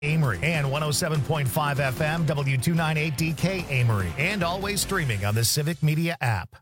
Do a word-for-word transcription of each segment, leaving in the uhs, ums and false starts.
Amory and one oh seven point five F M, W two ninety-eight D K Amory, and always streaming on the Civic Media app.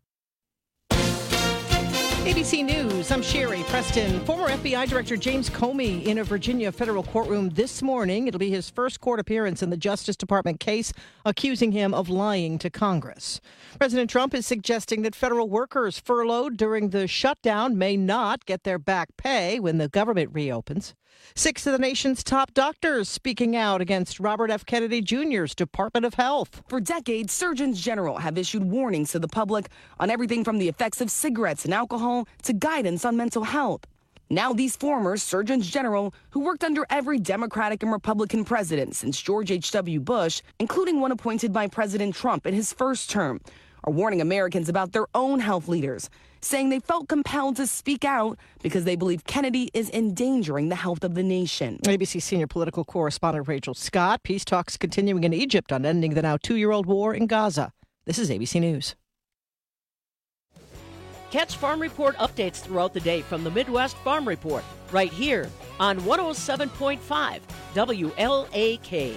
A B C News, I'm Sherry Preston. Former F B I Director James Comey in a Virginia federal courtroom this morning. It'll be his first court appearance in the Justice Department case accusing him of lying to Congress. President Trump is suggesting that federal workers furloughed during the shutdown may not get their back pay when the government reopens. Six of the nation's top doctors speaking out against Robert F. Kennedy Junior's Department of Health. For decades, surgeons general have issued warnings to the public on everything from the effects of cigarettes and alcohol to guidance on mental health. Now these former surgeons general, who worked under every Democratic and Republican president since George H W. Bush, including one appointed by President Trump in his first term, are warning Americans about their own health leaders, saying they felt compelled to speak out because they believe Kennedy is endangering the health of the nation. A B C senior political correspondent Rachel Scott. Peace talks continuing in Egypt on ending the now two-year-old war in Gaza. This is A B C News. Catch Farm Report updates throughout the day from the Midwest Farm Report, right here on one oh seven point five W L A K.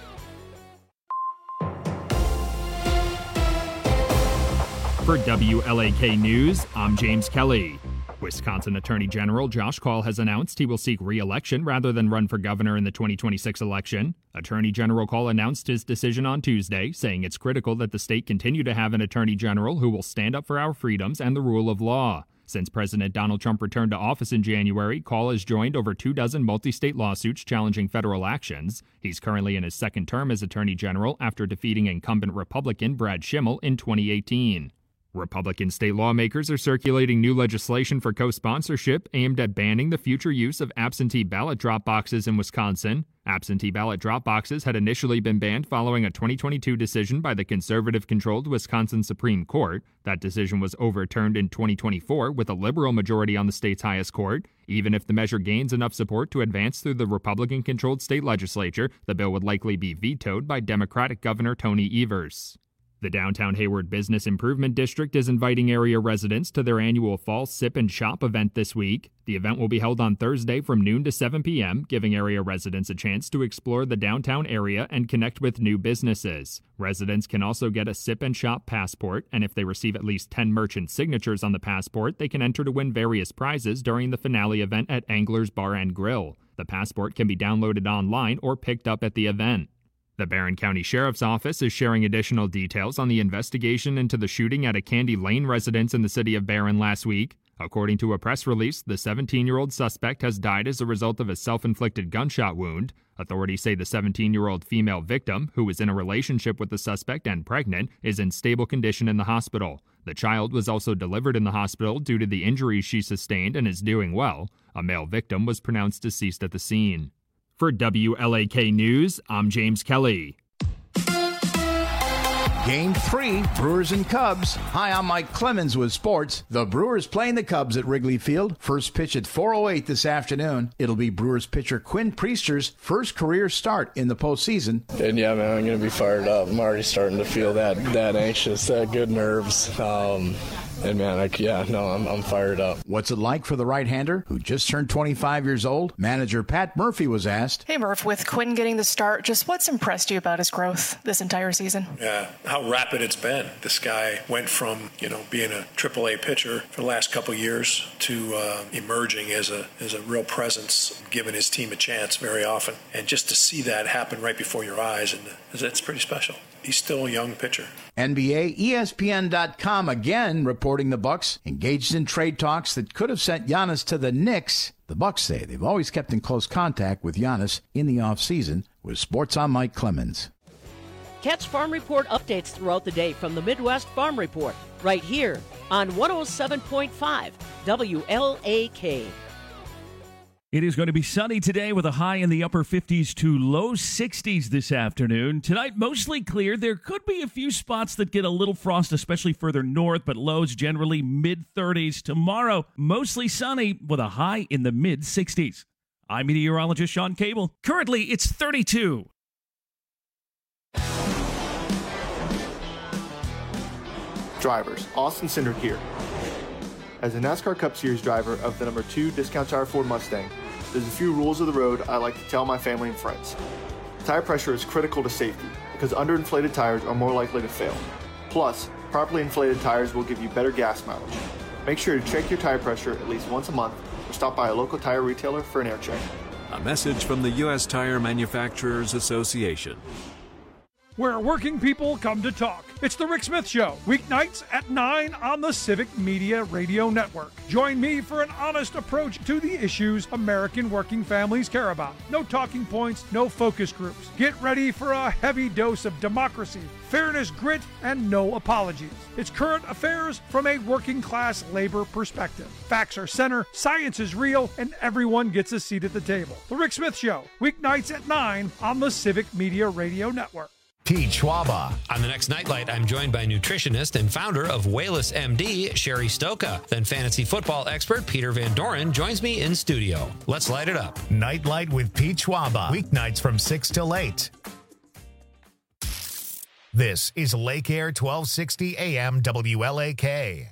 For W L A K News, I'm James Kelly. Wisconsin Attorney General Josh Kaul has announced he will seek re-election rather than run for governor in the twenty twenty-six election. Attorney General Kaul announced his decision on Tuesday, saying it's critical that the state continue to have an attorney general who will stand up for our freedoms and the rule of law. Since President Donald Trump returned to office in January, Kaul has joined over two dozen multi-state lawsuits challenging federal actions. He's currently in his second term as Attorney General after defeating incumbent Republican Brad Schimel in twenty eighteen. Republican state lawmakers are circulating new legislation for co-sponsorship aimed at banning the future use of absentee ballot drop boxes in Wisconsin. Absentee ballot drop boxes had initially been banned following a twenty twenty-two decision by the conservative-controlled Wisconsin Supreme Court. That decision was overturned in twenty twenty-four with a liberal majority on the state's highest court. Even if the measure gains enough support to advance through the Republican-controlled state legislature, the bill would likely be vetoed by Democratic Governor Tony Evers. The Downtown Hayward Business Improvement District is inviting area residents to their annual Fall Sip and Shop event this week. The event will be held on Thursday from noon to seven p.m., giving area residents a chance to explore the downtown area and connect with new businesses. Residents can also get a Sip and Shop passport, and if they receive at least ten merchant signatures on the passport, they can enter to win various prizes during the finale event at Angler's Bar and Grill. The passport can be downloaded online or picked up at the event. The Barron County Sheriff's Office is sharing additional details on the investigation into the shooting at a Candy Lane residence in the city of Barron last week. According to a press release, the seventeen-year-old suspect has died as a result of a self-inflicted gunshot wound. Authorities say the seventeen-year-old female victim, who was in a relationship with the suspect and pregnant, is in stable condition in the hospital. The child was also delivered in the hospital due to the injuries she sustained and is doing well. A male victim was pronounced deceased at the scene. For W L A K News, I'm James Kelly. Game three, Brewers and Cubs. Hi, I'm Mike Clemens with sports. The Brewers playing the Cubs at Wrigley Field. First pitch at four oh eight this afternoon. It'll be Brewers pitcher Quinn Priester's first career start in the postseason. And yeah, man, I'm going to be fired up. I'm already starting to feel that that anxious, that good nerves. Um, and man, I, yeah, no, I'm, I'm fired up. What's it like for the right-hander who just turned twenty-five years old? Manager Pat Murphy was asked. Hey, Murph, with Quinn getting the start, just what's impressed you about his growth this entire season? Yeah, how rapid it's been. This guy went from, you know, being a triple A pitcher for the last couple of years to uh, emerging as a as a real presence, giving his team a chance very often. And just to see that happen right before your eyes, and it's pretty special. He's still a young pitcher. N B A, E S P N dot com again reporting the Bucks engaged in trade talks that could have sent Giannis to the Knicks. The Bucks say they've always kept in close contact with Giannis in the offseason. With Sports, I'm Mike Clemens. Catch Farm Report updates throughout the day from the Midwest Farm Report, right here on one oh seven point five W L A K. It is going to be sunny today with a high in the upper fifties to low sixties this afternoon. Tonight, mostly clear. There could be a few spots that get a little frost, especially further north, but lows generally mid-thirties. Tomorrow, mostly sunny with a high in the mid-sixties. I'm meteorologist Sean Cable. Currently, it's thirty-two. Drivers, Austin Cindric here. As a NASCAR Cup Series driver of the number two Discount Tire Ford Mustang, there's a few rules of the road I like to tell my family and friends. Tire pressure is critical to safety because underinflated tires are more likely to fail. Plus, properly inflated tires will give you better gas mileage. Make sure to check your tire pressure at least once a month or stop by a local tire retailer for an air check. A message from the U S Tire Manufacturers Association. Where working people come to talk. It's the Rick Smith Show, weeknights at nine on the Civic Media Radio Network. Join me for an honest approach to the issues American working families care about. No talking points, no focus groups. Get ready for a heavy dose of democracy, fairness, grit, and no apologies. It's current affairs from a working class labor perspective. Facts are center, science is real, and everyone gets a seat at the table. The Rick Smith Show, weeknights at nine on the Civic Media Radio Network. Pete Schwaba. On the next Nightlight, I'm joined by nutritionist and founder of Wayless M D, Sherry Stoka. Then fantasy football expert Peter Van Doren joins me in studio. Let's light it up. Nightlight with Pete Schwaba. Weeknights from six till eight. This is Lake Air twelve sixty A M W L A K.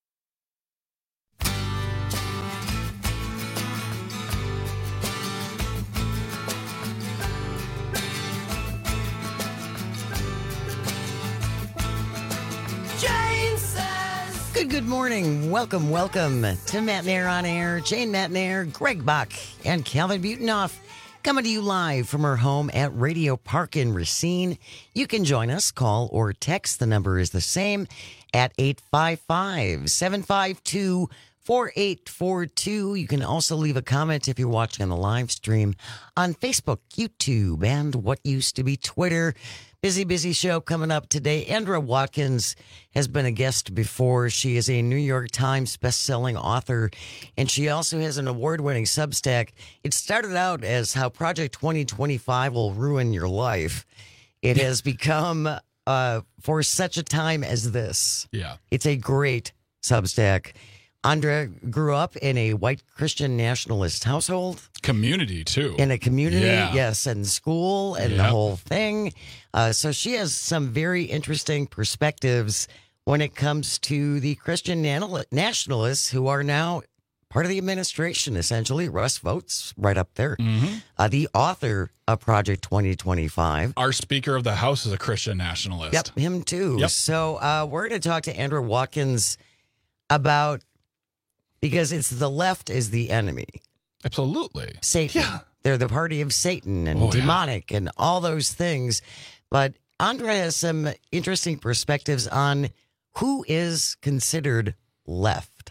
Good, good morning. Welcome, welcome to Matt Nair on Air. Jane Matt Nair, Greg Buck, and Calvin Butenoff coming to you live from our home at Radio Park in Racine. You can join us, call or text. The number is the same at eight five five, seven five two, four eight four two. You can also leave a comment if you're watching on the live stream on Facebook, YouTube, and what used to be Twitter. Busy, busy show coming up today. Andra Watkins has been a guest before. She is a New York Times best-selling author, and she also has an award-winning Substack. It started out as How Project twenty twenty-five Will Ruin Your Life. It has become uh, For Such a Time as This. Yeah. It's a great Substack. Andra grew up in a white Christian nationalist household. Community, too. In a community, yeah. yes, and school and yep. the whole thing. Uh, so she has some very interesting perspectives when it comes to the Christian nationalists who are now part of the administration, essentially. Russ Vogt's right up there. Mm-hmm. Uh, the author of Project twenty twenty-five. Our Speaker of the House is a Christian nationalist. Yep, him too. Yep. So uh, we're going to talk to Andra Watkins about... Because it's the left is the enemy. Absolutely. Satan. Yeah. They're the party of Satan and oh, demonic yeah. and all those things. But Andra has some interesting perspectives on who is considered left.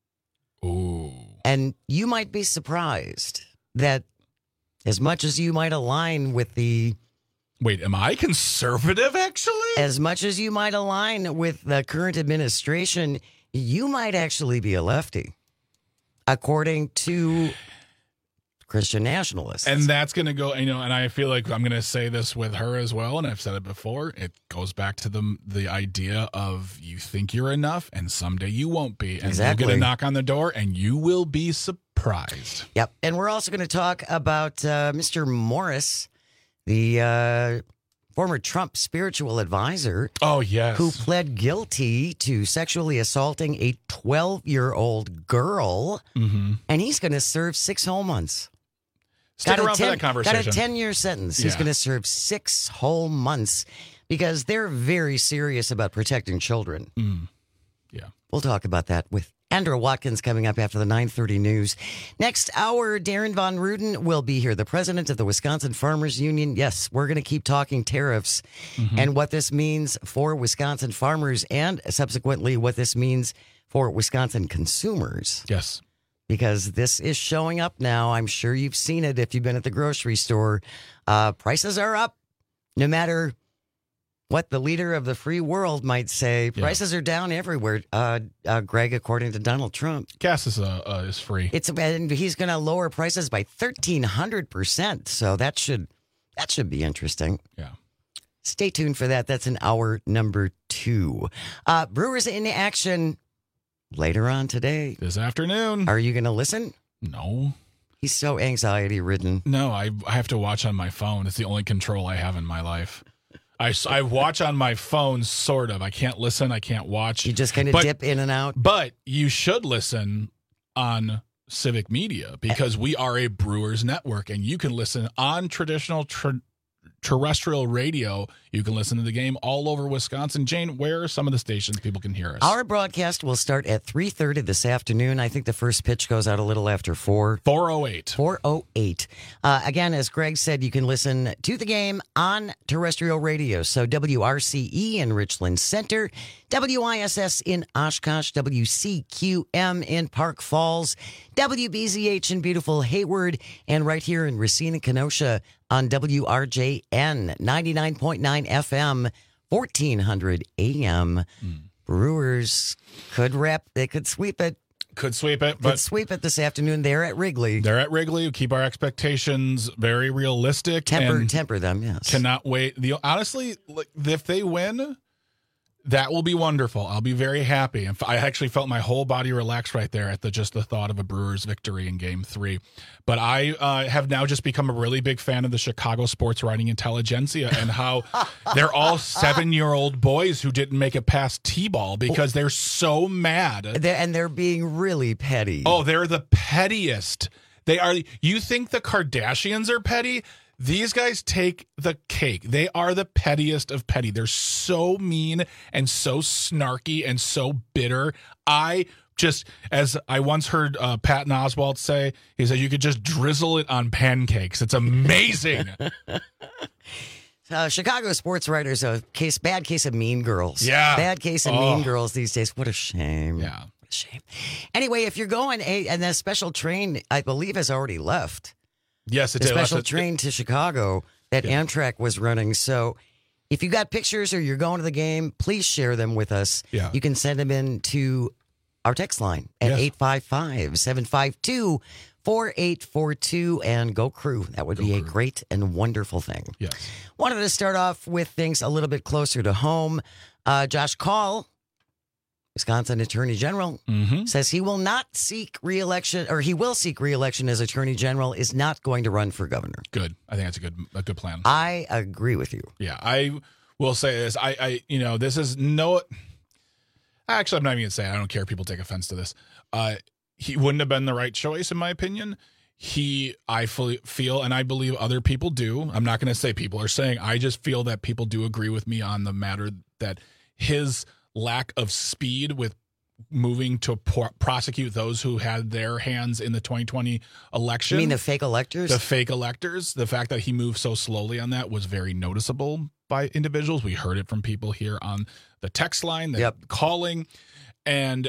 Ooh. And you might be surprised that as much as you might align with the... Wait, am I conservative, actually? As much as you might align with the current administration... You might actually be a lefty, according to Christian nationalists. And that's going to go, you know, and I feel like I'm going to say this with her as well, and I've said it before. It goes back to the the idea of you think you're enough, and someday you won't be. And exactly. you're going to knock on the door, and you will be surprised. Yep. And we're also going to talk about uh, Mister Morris, the... Uh, former Trump spiritual advisor. Oh, yes. Who pled guilty to sexually assaulting a twelve-year-old girl. Mm-hmm. And he's going to serve six whole months. Stick got around ten, for that conversation. Got a ten-year sentence. Yeah. He's going to serve six whole months because they're very serious about protecting children. Mm. Yeah. We'll talk about that with Andra Watkins coming up after the nine thirty news. Next hour, Darren Von Ruden will be here, the president of the Wisconsin Farmers Union. Yes, we're going to keep talking tariffs mm-hmm. and what this means for Wisconsin farmers and subsequently what this means for Wisconsin consumers. Yes. Because this is showing up now. I'm sure you've seen it if you've been at the grocery store. Uh, prices are up no matter what the leader of the free world might say. Prices yeah. are down everywhere, uh, uh, Greg, according to Donald Trump. Gas is uh, uh, is free. It's and he's going to lower prices by thirteen hundred percent. So that should that should be interesting. Yeah. Stay tuned for that. That's in hour number two. Uh, Brewers in action later on today. This afternoon. Are you going to listen? No. He's so anxiety ridden. No, I I have to watch on my phone. It's the only control I have in my life. I, I watch on my phone, sort of. I can't listen. I can't watch. You just kind of but, dip in and out. But you should listen on Civic Media because we are a Brewers network, and you can listen on traditional tra- terrestrial radio, you can listen to the game all over Wisconsin. Jane, where are some of the stations people can hear us? Our broadcast will start at three thirty this afternoon. I think the first pitch goes out a little after four. four oh eight. four oh eight. Uh, again, as Greg said, you can listen to the game on terrestrial radio. So W R C E in Richland Center, W I S S in Oshkosh, W C Q M in Park Falls, W B Z H in beautiful Hayward, and right here in Racine, Kenosha on W R J N, ninety-nine point nine F M, fourteen hundred A M. Mm. Brewers could wrap, they could sweep it. Could sweep it, Could but sweep it this afternoon. They're at Wrigley. They're at Wrigley. Keep our expectations very realistic. Temper, and temper them, yes. Cannot wait. The honestly, like, if they win, that will be wonderful. I'll be very happy. And I actually felt my whole body relax right there at the just the thought of a Brewers victory in Game Three. But I uh, have now just become a really big fan of the Chicago sports writing intelligentsia and how they're all seven-year-old boys who didn't make it past T-ball because they're so mad. They're, and they're being really petty. Oh, they're the pettiest. They are. You think the Kardashians are petty? These guys take the cake. They are the pettiest of petty. They're so mean and so snarky and so bitter. I just, as I once heard uh, Patton Oswalt say, he said you could just drizzle it on pancakes. It's amazing. Uh, Chicago sports writers, a case, bad case of Mean Girls. Yeah. Bad case of Oh. Mean Girls these days. What a shame. Yeah. What a shame. Anyway, if you're going, a, and the special train, I believe, has already left. Yes, it the did. special Left it- train to Chicago that Yeah. Amtrak was running. So if you got pictures or you're going to the game, please share them with us. Yeah. You can send them in to our text line at Yes. eight five five, seven five two, four eight four two and go Crew. That would be a great and wonderful thing. Yes. Wanted to start off with things a little bit closer to home. Uh, Josh Kaul, Wisconsin Attorney General, Mm-hmm. says he will not seek re-election, or he will seek re-election as Attorney General, is not going to run for governor. Good. I think that's a good a good plan. I agree with you. Yeah, I will say this. I, I, you know, this is no. Actually, I'm not even gonna say it. I don't care if people take offense to this. Uh, he wouldn't have been the right choice, in my opinion. He, I fully feel, and I believe other people do. I'm not going to say people are saying. I just feel that people do agree with me on the matter that his lack of speed with moving to por- prosecute those who had their hands in the twenty twenty election. You mean the fake electors? The fake electors. The fact that he moved so slowly on that was very noticeable by individuals. We heard it from people here on the text line that Yep. calling. And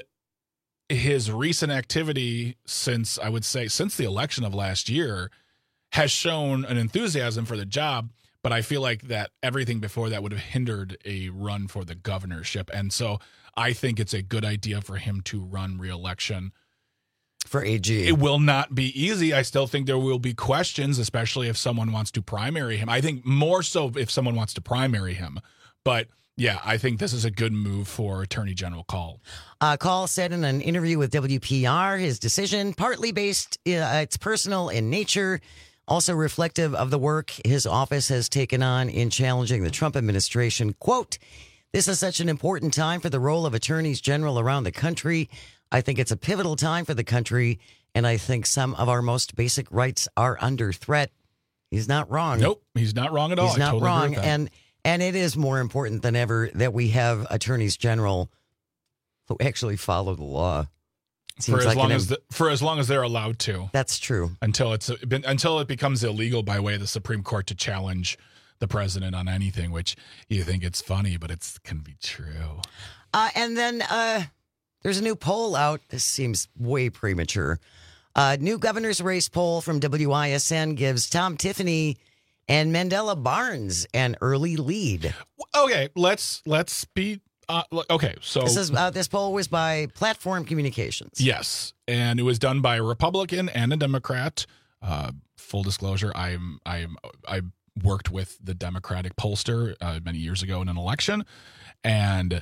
his recent activity since, I would say, since the election of last year has shown an enthusiasm for the job. But I feel like that everything before that would have hindered a run for the governorship. And so I think it's a good idea for him to run re-election. For A G. It will not be easy. I still think there will be questions, especially if someone wants to primary him. I think more so if someone wants to primary him. But yeah, I think this is a good move for Attorney General Kaul. Uh, Kaul said in an interview with W P R, his decision, partly based, uh, it's personal in nature, also reflective of the work his office has taken on in challenging the Trump administration. Quote, "This is such an important time for the role of attorneys general around the country. I think it's a pivotal time for the country, and I think some of our most basic rights are under threat." He's not wrong. Nope, he's not wrong at all. He's I not totally agree wrong. with that. And and it is more important than ever that we have attorneys general who actually follow the law. for as like long an- as the, for as long as they're allowed to. That's true. Until it's been until it becomes illegal by way of the Supreme Court to challenge the president on anything, which you think it's funny, but it's can be true. Uh, and then uh, there's a new poll out. This seems way premature. Uh, new governor's race poll from W I S N gives Tom Tiffany and Mandela Barnes an early lead. Okay, let's let's be uh, okay. So This is uh, this poll was by Platform Communications. yes, and it was done by a Republican and a Democrat. Uh, full disclosure, I'm I'm I worked with the Democratic pollster uh, many years ago in an election, and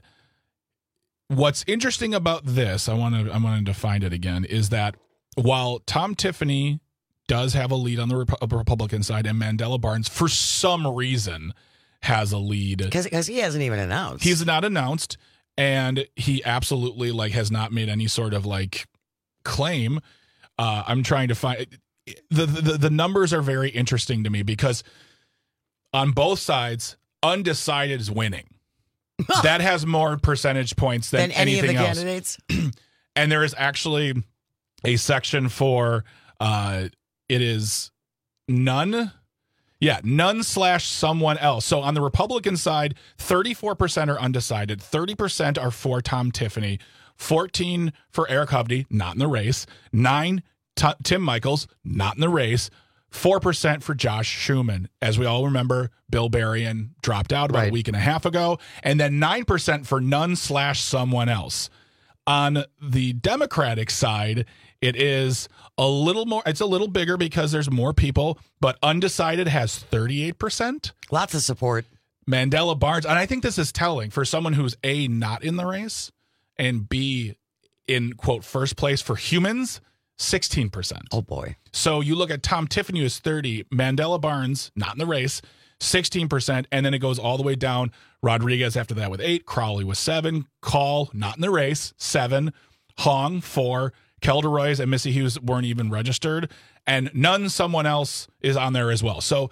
what's interesting about this, I want to I wanted to find it again, is that while Tom Tiffany does have a lead on the Rep- Republican side, and Mandela Barnes, for some reason, has a lead because he hasn't even announced. He's not announced, and he absolutely like has not made any sort of like claim. Uh, I'm trying to find the, the the numbers are very interesting to me because on both sides, undecided is winning. That has more percentage points than, than any of the anything else. candidates. And there is actually a section for uh, it is none. Yeah, none slash someone else. So on the Republican side, thirty-four percent are undecided, thirty percent are for Tom Tiffany, fourteen for Eric Hovde, not in the race, nine T- Tim Michels, not in the race, four percent for Josh Schumann. As we all remember, Bill Berrien dropped out about Right. a week and a half ago, and then nine percent for none slash someone else. On the Democratic side, it is a little more, it's a little bigger because there's more people, but undecided has thirty-eight percent. Lots of support. Mandela Barnes, and I think this is telling for someone who's A, not in the race, and B, in, quote, first place for humans, sixteen percent. Oh, boy. So you look at Tom Tiffany who's thirty, Mandela Barnes, not in the race, sixteen percent, and then it goes all the way down. Rodriguez after that with eight, Crowley with seven, Call, not in the race, seven, Hong, four, Kelderoys and Missy Hughes weren't even registered, and none someone else is on there as well. So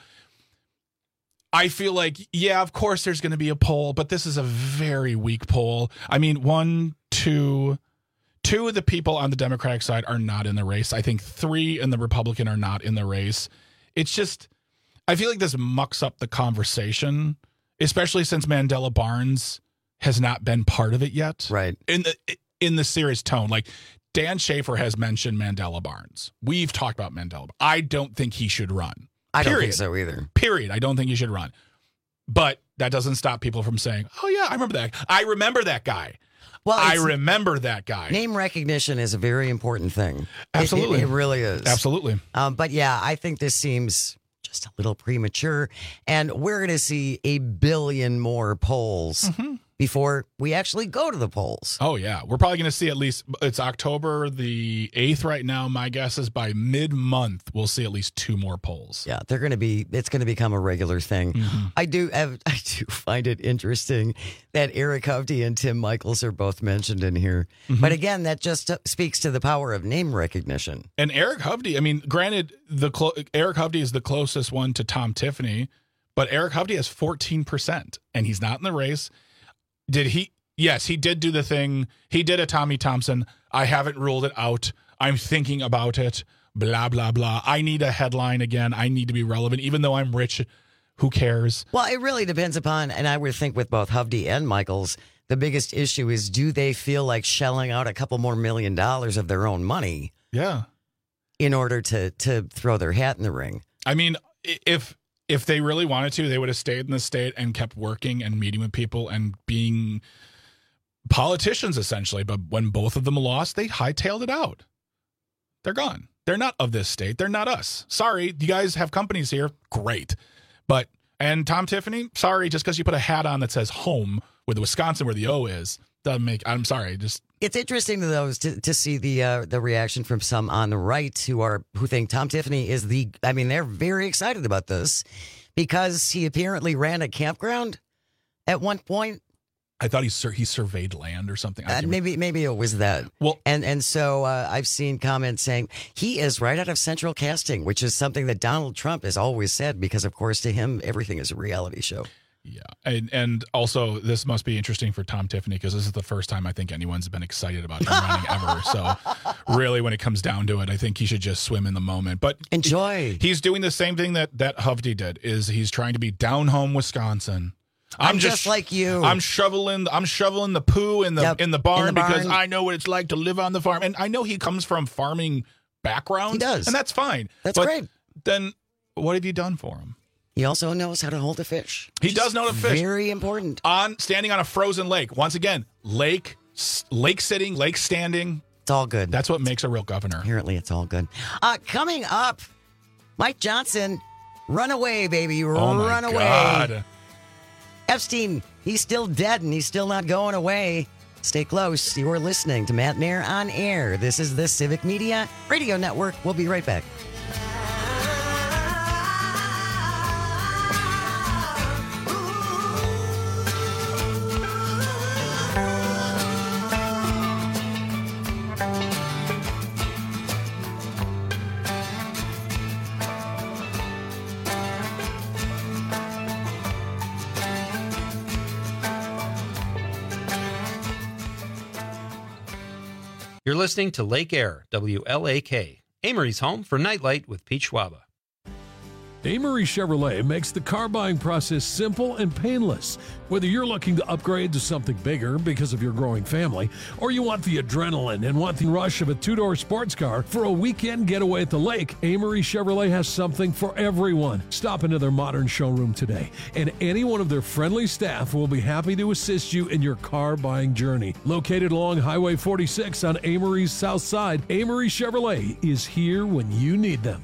I feel like, yeah, of course there's going to be a poll, but this is a very weak poll. I mean, one, two, two of the people on the Democratic side are not in the race. I think three in the Republican are not in the race. It's just, I feel like this mucks up the conversation, especially since Mandela Barnes has not been part of it yet. Right. In the in the serious tone, like Dan Schaefer has mentioned Mandela Barnes. We've talked about Mandela. I don't think he should run. I don't Period. think so either. Period. I don't think he should run. But that doesn't stop people from saying, "Oh yeah, I remember that. I remember that guy." Well, I remember that guy. Name recognition is a very important thing. Absolutely. It, it, it really is. Absolutely. Um, but yeah, I think this seems just a little premature. And we're going to see a billion more polls Mm-hmm. before we actually go to the polls. Oh, yeah. We're probably going to see at least, it's October the eighth right now. My guess is by mid-month, we'll see at least two more polls. Yeah, they're going to be, it's going to become a regular thing. Mm-hmm. I do have, I do find it interesting that Eric Hovde and Tim Michels are both mentioned in here. Mm-hmm. But again, that just uh, speaks to the power of name recognition. And Eric Hovde, I mean, granted, the clo- Eric Hovde is the closest one to Tom Tiffany, but Eric Hovde has fourteen percent, and he's not in the race. Did he? Yes, he did do the thing. He did a Tommy Thompson. I haven't ruled it out. I'm thinking about it. Blah, blah, blah. I need a headline again. I need to be relevant. Even though I'm rich, who cares? Well, it really depends upon, and I would think with both Hovde and Michels, the biggest issue is, do they feel like shelling out a couple more million dollars of their own money? Yeah. In order to to throw their hat in the ring. I mean, if if they really wanted to, they would have stayed in the state and kept working and meeting with people and being politicians, essentially. But when both of them lost, they hightailed it out. They're gone. They're not of this state. They're not us. Sorry, you guys have companies here. Great. But, and Tom Tiffany, sorry, just because you put a hat on that says home with Wisconsin where the O is, doesn't make, I'm sorry, just. It's interesting though to, to see the uh, the reaction from some on the right who are who think Tom Tiffany is the. I mean, they're very excited about this because he apparently ran a campground at one point. I thought he sur- he surveyed land or something. Uh, maybe maybe it was that. Well, and and so uh, I've seen comments saying he is right out of Central Casting, which is something that Donald Trump has always said because, of course, to him everything is a reality show. Yeah, and and also this must be interesting for Tom Tiffany because this is the first time I think anyone's been excited about him running ever. So really, when it comes down to it, I think he should just swim in the moment. But enjoy. He's doing the same thing that that Hovde did. Is he's trying to be down home Wisconsin. I'm, I'm just, just like you. I'm shoveling. I'm shoveling the poo in the yep, in the barn in the because barn. I know what it's like to live on the farm, and I know he comes from farming background. He does, and that's fine. That's but great. Then what have you done for him? He also knows how to hold a fish. He does know how to fish. Very important. On standing on a frozen lake. Once again, lake, lake sitting, lake standing. It's all good. That's what makes a real governor. Apparently, it's all good. Uh, coming up, Mike Johnson, run away, baby, Oh run my away. God. Epstein, he's still dead and he's still not going away. Stay close. You're listening to Matt Nair on Air. This is the Civic Media Radio Network. We'll be right back. You're listening to Lake Air, W L A K, Amory's home for Nightlight with Pete Schwaba. Amory Chevrolet makes the car buying process simple and painless. Whether you're looking to upgrade to something bigger because of your growing family, or you want the adrenaline and want the rush of a two-door sports car for a weekend getaway at the lake, Amory Chevrolet has something for everyone. Stop into their modern showroom today, and any one of their friendly staff will be happy to assist you in your car buying journey. Located along Highway forty-six on Amory's south side, Amory Chevrolet is here when you need them.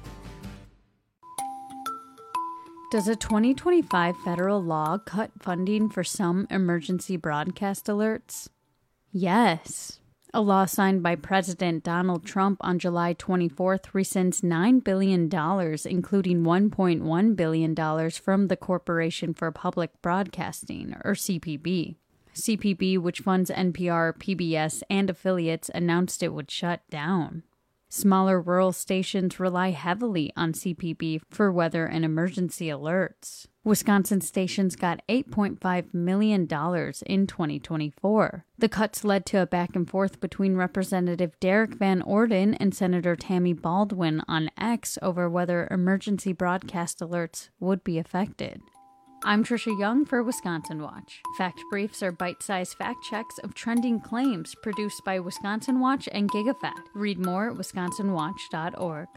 Does a twenty twenty-five federal law cut funding for some emergency broadcast alerts? Yes. A law signed by President Donald Trump on July twenty-fourth rescinds nine billion dollars, including one point one billion dollars from the Corporation for Public Broadcasting, or C P B. C P B, which funds N P R, P B S, and affiliates, announced it would shut down. Smaller rural stations rely heavily on C P B for weather and emergency alerts. Wisconsin stations got eight point five million dollars in twenty twenty-four. The cuts led to a back and forth between Representative Derek Van Orden and Senator Tammy Baldwin on X over whether emergency broadcast alerts would be affected. I'm Trisha Young for Wisconsin Watch. Fact briefs are bite-sized fact checks of trending claims produced by Wisconsin Watch and GigaFact. Read more at wisconsin watch dot org.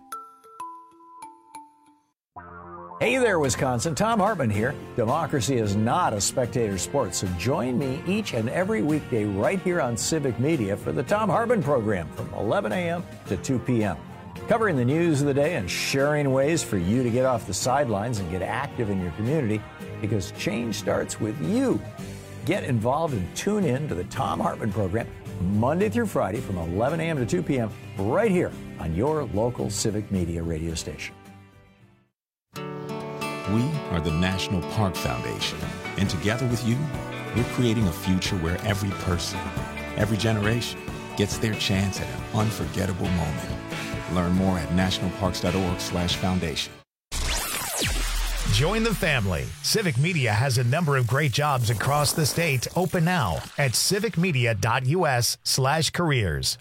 Hey there, Wisconsin. Tom Hartman here. Democracy is not a spectator sport, so join me each and every weekday right here on Civic Media for the Tom Hartman program from eleven a.m. to two p.m. Covering the news of the day and sharing ways for you to get off the sidelines and get active in your community, because change starts with you. Get involved and tune in to the Tom Hartman program Monday through Friday from eleven a.m. to two p.m. right here on your local Civic Media radio station. We are the National Park Foundation, and together with you, we're creating a future where every person, every generation gets their chance at an unforgettable moment. Learn more at nationalparks.org slash foundation. Join the family. Civic Media has a number of great jobs across the state open now at civicmedia.us slash careers.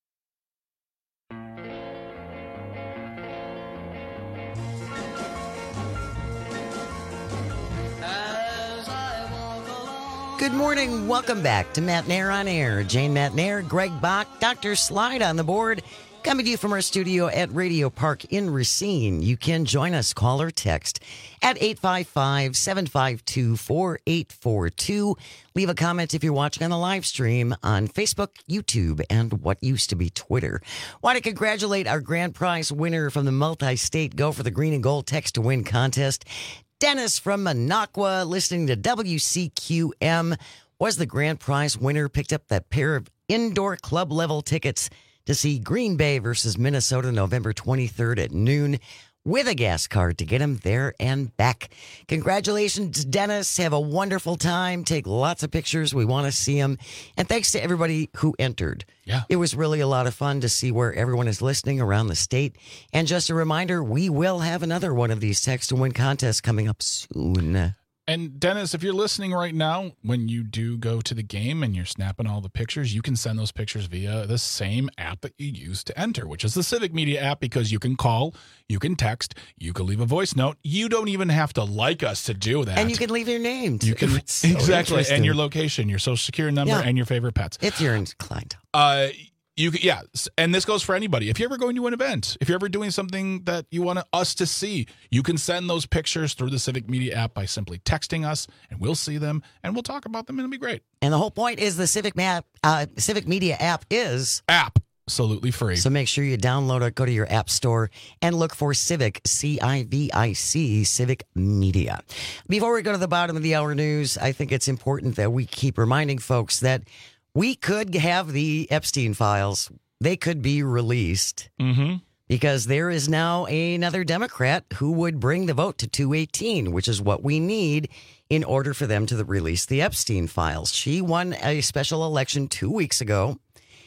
Good morning. Welcome back to Matt Nair on Air. Jane Matt Nair, Greg Bach, Doctor Slide on the board. Coming to you from our studio at Radio Park in Racine. You can join us, call or text at eight five five, seven five two, four eight four two. Leave a comment if you're watching on the live stream on Facebook, YouTube, and what used to be Twitter. Want to congratulate our grand prize winner from the multi-state Go for the Green and Gold Text to Win contest. Dennis from Minocqua, listening to W C Q M, was the grand prize winner. Picked up that pair of indoor club level tickets to see Green Bay versus Minnesota November twenty-third at noon with a gas card to get him there and back. Congratulations, Dennis. Have a wonderful time. Take lots of pictures. We want to see them. And thanks to everybody who entered. Yeah. It was really a lot of fun to see where everyone is listening around the state. And just a reminder, we will have another one of these text to win contests coming up soon. And Dennis, if you're listening right now, when you do go to the game and you're snapping all the pictures, you can send those pictures via the same app that you use to enter, which is the Civic Media app, because you can call, you can text, you can leave a voice note. You don't even have to like us to do that. And you can leave your name. You can so exactly, and your location, your social security number, Yeah. and your favorite pets. If you're inclined. Uh, you can, yeah, and this goes for anybody. If you're ever going to an event, if you're ever doing something that you want us to see, you can send those pictures through the Civic Media app by simply texting us, and we'll see them, and we'll talk about them, and it'll be great. And the whole point is the Civic Map, uh, Civic Media app is app absolutely free. So make sure you download it, go to your app store, and look for Civic, C I V I C, Civic Media. Before we go to the bottom of the hour news, I think it's important that we keep reminding folks that we could have the Epstein files. They could be released mm-hmm. because there is now another Democrat who would bring the vote to two eighteen, which is what we need in order for them to release the Epstein files. She won a special election two weeks ago,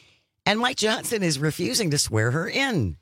and Mike Johnson is refusing to swear her in.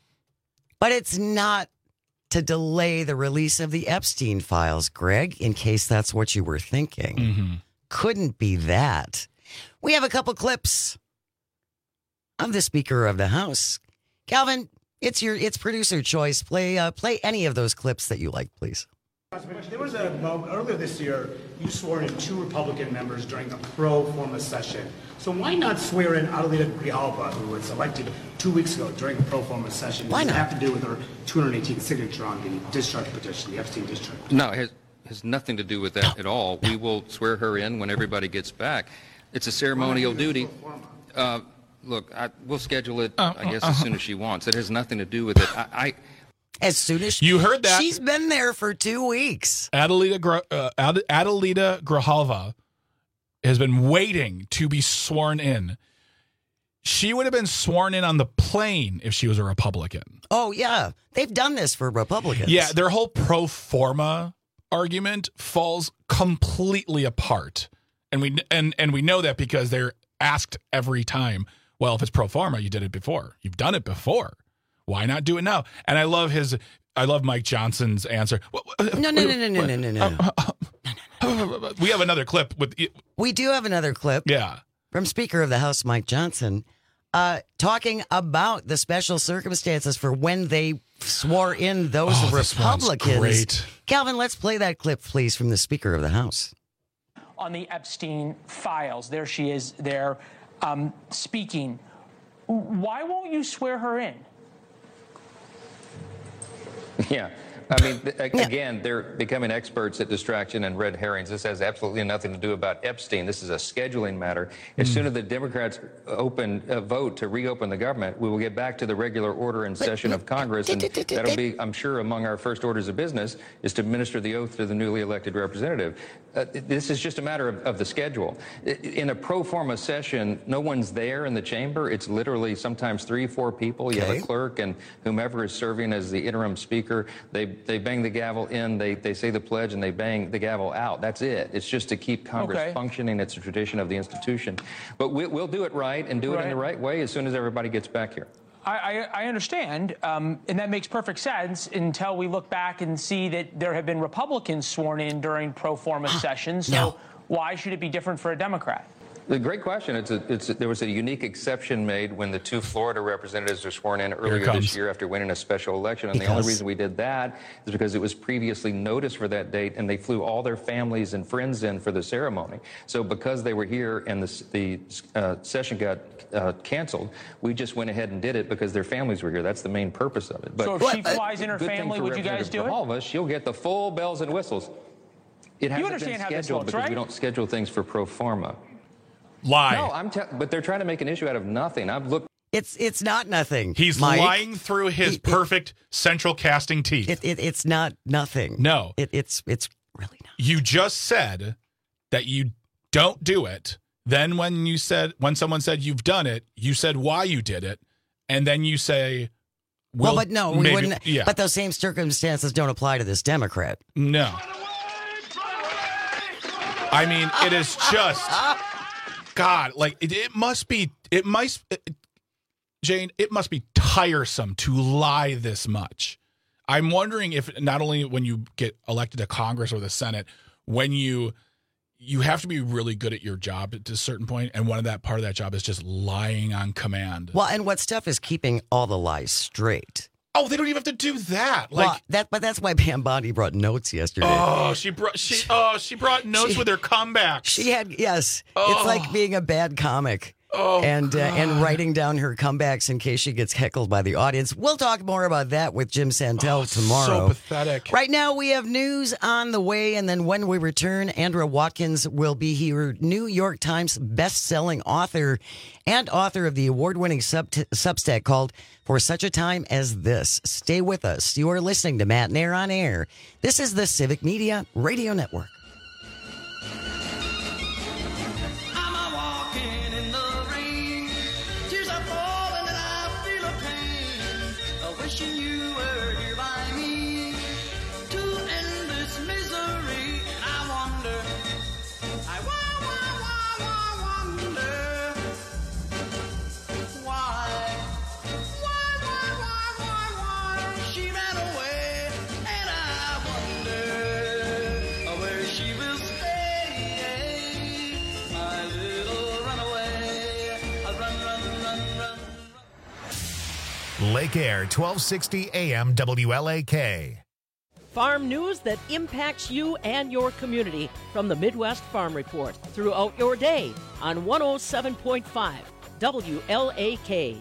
But it's not to delay the release of the Epstein files, Greg, in case that's what you were thinking. Mm-hmm. Couldn't be that. We have a couple clips of the Speaker of the House. Calvin, it's your it's producer choice. Play uh, play any of those clips that you like, please. There was a moment earlier this year, you swore in two Republican members during a pro forma session. So why not swear in Adelita Grijalva, who was elected two weeks ago during a pro forma session? Why not? Does it have to do with her two hundred eighteenth signature on the discharge petition, the Epstein discharge? No, it has, has nothing to do with that at all. We will swear her in when everybody gets back. It's a ceremonial duty. Uh, look, I, we'll schedule it, uh, I guess, uh, as soon as she wants. It has nothing to do with it. I... I As soon as you heard that, she's been there for two weeks. Adelita uh, Ad- Adelita Grijalva has been waiting to be sworn in. She would have been sworn in on the plane if she was a Republican. Oh yeah, they've done this for Republicans. Yeah, their whole pro forma argument falls completely apart, and we and and we know that because they're asked every time. Well, if it's pro forma, you did it before. You've done it before. Why not do it now? And I love his. I love Mike Johnson's answer. No, no, no, no, no, no, no, no. We have another clip with. We do have another clip. Yeah. From Speaker of the House Mike Johnson, uh, talking about the special circumstances for when they swore in those oh, Republicans. Great. Calvin, let's play that clip, please, from the Speaker of the House. On the Epstein files, there she is there um, speaking. Why won't you swear her in? Yeah. I mean, th- again, they're becoming experts at distraction and red herrings. This has absolutely nothing to do about Epstein. This is a scheduling matter. As mm. soon as the Democrats open a vote to reopen the government, we will get back to the regular order and session of Congress, and that'll be, I'm sure, among our first orders of business is to administer the oath to the newly elected representative. Uh, this is just a matter of, of the schedule. In a pro forma session, no one's there in the chamber. It's literally sometimes three, four people. You okay. have a clerk and whomever is serving as the interim speaker. They They bang the gavel in, they, they say the pledge, and they bang the gavel out. That's it. It's just to keep Congress okay. functioning. It's a tradition of the institution. But we, we'll do it right and do right. it in the right way as soon as everybody gets back here. I, I, I understand, um, and that makes perfect sense until we look back and see that there have been Republicans sworn in during pro forma sessions. So no. why should it be different for a Democrat? A great question. It's a, it's a, there was a unique exception made when the two Florida representatives were sworn in earlier this year after winning a special election. And because. the only reason we did that is because it was previously noticed for that date, and they flew all their families and friends in for the ceremony. So because they were here and the, the uh, session got uh, canceled, we just went ahead and did it because their families were here. That's the main purpose of it. But so if she flies in her family, would you guys do it? All of us, she'll get the full bells and whistles. It hasn't you understand been how scheduled this looks, because right? we don't schedule things for pro forma. Lie. No, I'm. Te- but they're trying to make an issue out of nothing. I've looked. It's it's not nothing. He's Mike. lying through his He- perfect central casting teeth. It, it, it's not nothing. No. It, it's it's really not. You just said that you don't do it. Then when you said when someone said you've done it, you said why you did it, and then you say, Well, but no, we maybe- wouldn't. Yeah. But those same circumstances don't apply to this Democrat. No. I mean, it is just God. Like it, it must be. It must. It, Jane, it must be tiresome to lie this much. I'm wondering if not only when you get elected to Congress or the Senate, when you you have to be really good at your job at a certain point, and one of that part of that job is just lying on command. Well, and what's tough is keeping all the lies straight. Oh, they don't even have to do that. Like well, that, but that's why Pam Bondi brought notes yesterday. Oh, she brought she oh she brought notes She- with her comebacks. She had yes. Oh. It's like being a bad comic. Oh, and uh, God. and writing down her comebacks in case she gets heckled by the audience. We'll talk more about that with Jim Santel Oh, tomorrow. So pathetic. Right now, we have news on the way, and then when we return, Andra Watkins will be here, New York Times best-selling author and author of the award-winning sub- Substack called For Such a Time as This. Stay with us. You are listening to Matt Nair on Air. This is the Civic Media Radio Network. Wishing you were here by me to end this misery. And I wonder, I wa- wa- wa- wa- wonder why, why, why, why, why, why she ran away. And I wonder where she will stay, my little runaway. Run, run, run, run. Lake Air, twelve sixty A M W L A K. Farm news that impacts you and your community from the Midwest Farm Report throughout your day on one oh seven point five W L A K.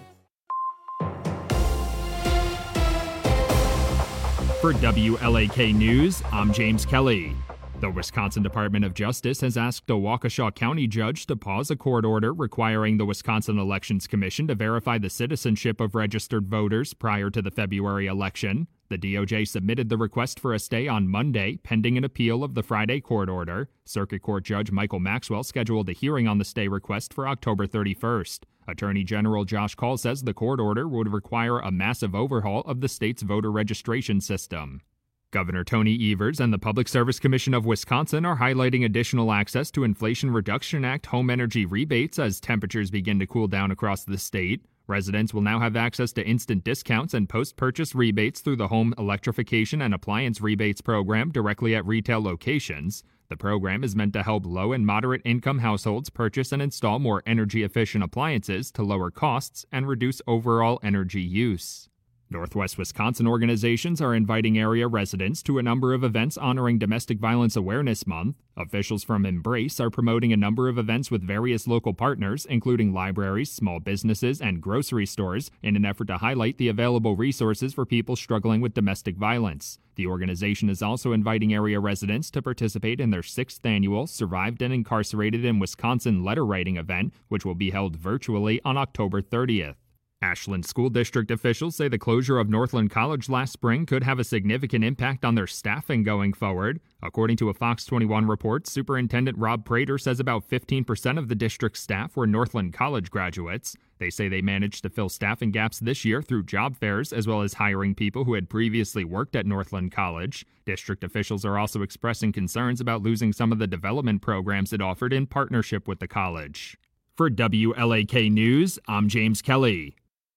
For W L A K News, I'm James Kelly. The Wisconsin Department of Justice has asked a Waukesha County judge to pause a court order requiring the Wisconsin Elections Commission to verify the citizenship of registered voters prior to the February election. The D O J submitted the request for a stay on Monday, pending an appeal of the Friday court order. Circuit Court Judge Michael Maxwell scheduled a hearing on the stay request for October thirty-first. Attorney General Josh Kaul says the court order would require a massive overhaul of the state's voter registration system. Governor Tony Evers and the Public Service Commission of Wisconsin are highlighting additional access to Inflation Reduction Act home energy rebates as temperatures begin to cool down across the state. Residents will now have access to instant discounts and post-purchase rebates through the Home Electrification and Appliance Rebates program directly at retail locations. The program is meant to help low and moderate income households purchase and install more energy-efficient appliances to lower costs and reduce overall energy use. Northwest Wisconsin organizations are inviting area residents to a number of events honoring Domestic Violence Awareness Month. Officials from Embrace are promoting a number of events with various local partners, including libraries, small businesses, and grocery stores, in an effort to highlight the available resources for people struggling with domestic violence. The organization is also inviting area residents to participate in their sixth annual Survived and Incarcerated in Wisconsin letter writing event, which will be held virtually on October thirtieth. Ashland School District officials say the closure of Northland College last spring could have a significant impact on their staffing going forward. According to a Fox twenty-one report, Superintendent Rob Prater says about fifteen percent of the district's staff were Northland College graduates. They say they managed to fill staffing gaps this year through job fairs as well as hiring people who had previously worked at Northland College. District officials are also expressing concerns about losing some of the development programs it offered in partnership with the college. For W L A K News, I'm James Kelly.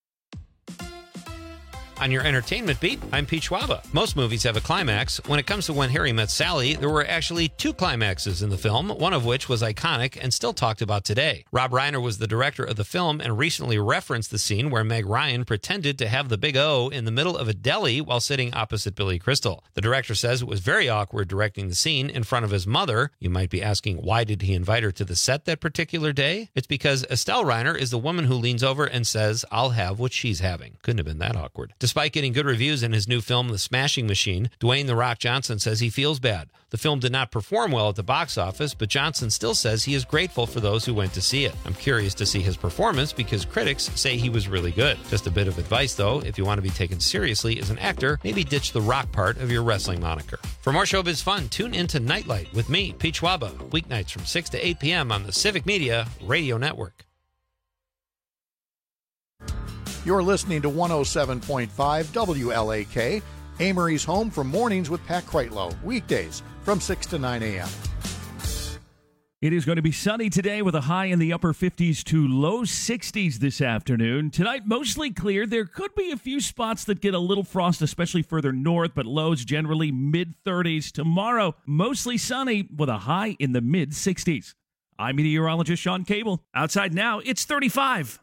On your entertainment beat, I'm Pete Schwaba. Most movies have a climax. When it comes to When Harry Met Sally, there were actually two climaxes in the film, one of which was iconic and still talked about today. Rob Reiner was the director of the film and recently referenced the scene where Meg Ryan pretended to have the big O in the middle of a deli while sitting opposite Billy Crystal. The director says it was very awkward directing the scene in front of his mother. You might be asking, why did he invite her to the set that particular day? It's because Estelle Reiner is the woman who leans over and says, "I'll have what she's having." Couldn't have been that awkward. Despite getting good reviews in his new film, The Smashing Machine, Dwayne "The Rock" Johnson says he feels bad. The film did not perform well at the box office, but Johnson still says he is grateful for those who went to see it. I'm curious to see his performance because critics say he was really good. Just a bit of advice, though, if you want to be taken seriously as an actor, maybe ditch the rock part of your wrestling moniker. For more showbiz fun, tune into Nightlight with me, Pete Schwaba, weeknights from six to eight p.m. on the Civic Media Radio Network. You're listening to one oh seven point five W L A K, Amory's Home for Mornings with Pat Kreitlow, weekdays from six to nine a.m. It is going to be sunny today with a high in the upper fifties to low sixties this afternoon. Tonight, mostly clear. There could be a few spots that get a little frost, especially further north, but lows generally mid-thirties. Tomorrow, mostly sunny with a high in the mid-sixties. I'm meteorologist Sean Cable. Outside now, it's thirty-five.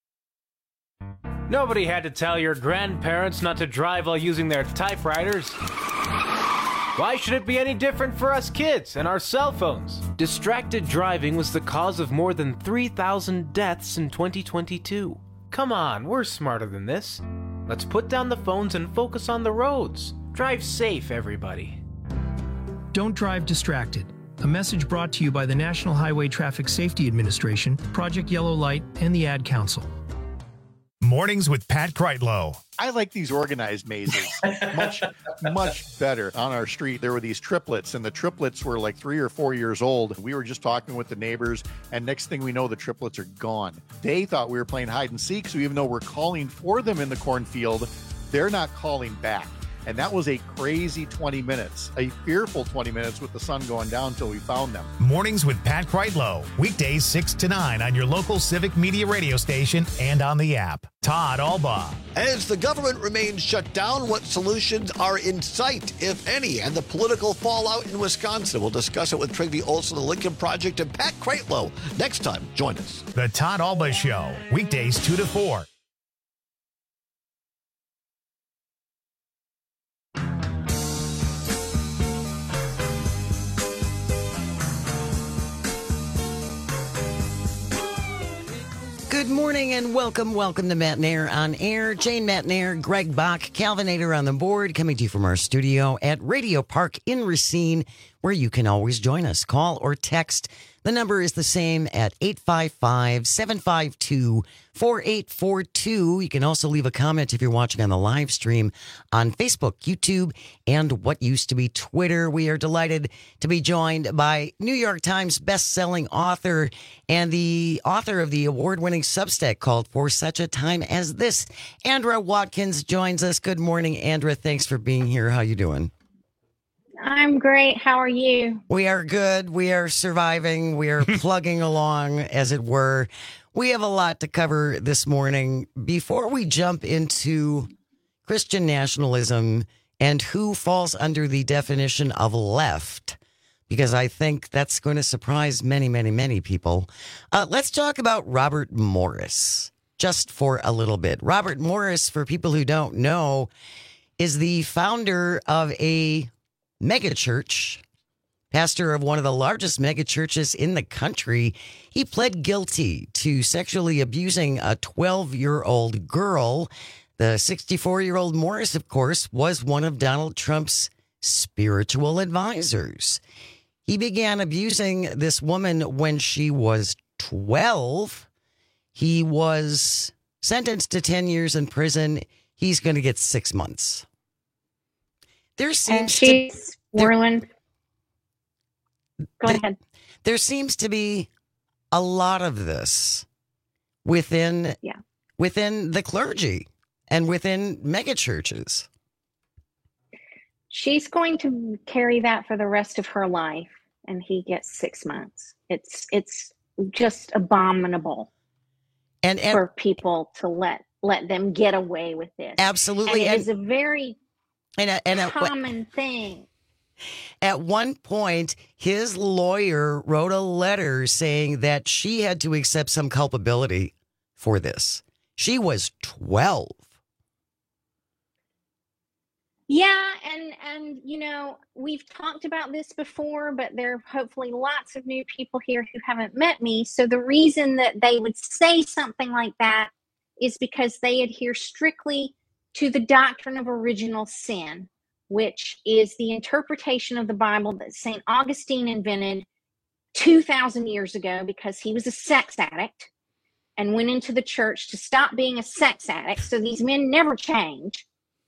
Nobody had to tell your grandparents not to drive while using their typewriters. Why should it be any different for us kids and our cell phones? Distracted driving was the cause of more than three thousand deaths in twenty twenty-two. Come on, we're smarter than this. Let's put down the phones and focus on the roads. Drive safe, everybody. Don't drive distracted. A message brought to you by the National Highway Traffic Safety Administration, Project Yellow Light, and the Ad Council. Mornings with Pat Kreitlow. I like these organized mazes much, much better. On our street, there were these triplets, and the triplets were like three or four years old. We were just talking with the neighbors, and next thing we know, the triplets are gone. They thought we were playing hide and seek, so even though we're calling for them in the cornfield, they're not calling back. And that was a crazy twenty minutes, a fearful twenty minutes with the sun going down until we found them. Mornings with Pat Kreitlow, weekdays six to nine on your local Civic Media radio station and on the app. Todd Alba. As the government remains shut down, what solutions are in sight, if any, and the political fallout in Wisconsin? We'll discuss it with Trygve Olsen, the Lincoln Project, and Pat Kreitlow. Next time, join us. The Todd Alba Show, weekdays two to four. Good morning and welcome, welcome to Matt Nair on Air. Jane Matt Nair, Greg Bach, Calvinator on the board, coming to you from our studio at Radio Park in Racine, where you can always join us. Call or text. The number is the same at eight five five, seven five two, four eight four two. You can also leave a comment if you're watching on the live stream on Facebook, YouTube, and what used to be Twitter. We are delighted to be joined by New York Times best-selling author and the author of the award-winning Substack called For Such a Time as This. Andra Watkins joins us. Good morning, Andra. Thanks for being here. How you doing? I'm great. How are you? We are good. We are surviving. We are plugging along, as it were. We have a lot to cover this morning. Before we jump into Christian nationalism and who falls under the definition of left, because I think that's going to surprise many, many, many people, uh, let's talk about Robert Morris just for a little bit. Robert Morris, for people who don't know, is the founder of a megachurch, pastor of one of the largest megachurches in the country. He pled guilty to sexually abusing a twelve-year-old girl. The sixty-four-year-old Morris, of course, was one of Donald Trump's spiritual advisors. He began abusing this woman when she was twelve. He was sentenced to ten years in prison. He's going to get six months. There seems and she's to, there, ruined. Go there, ahead. There seems to be a lot of this within yeah. within the clergy and within megachurches. She's going to carry that for the rest of her life, and he gets six months. It's it's just abominable, and, and for people to let let them get away with this. Absolutely, and it and, is a very and, a, and a, common thing. At one point, his lawyer wrote a letter saying that she had to accept some culpability for this. She was twelve. Yeah, and and you know, we've talked about this before, but there are hopefully lots of new people here who haven't met me. So the reason that they would say something like that is because they adhere strictly to the doctrine of original sin, which is the interpretation of the Bible that Saint Augustine invented two thousand years ago because he was a sex addict and went into the church to stop being a sex addict. So these men never change.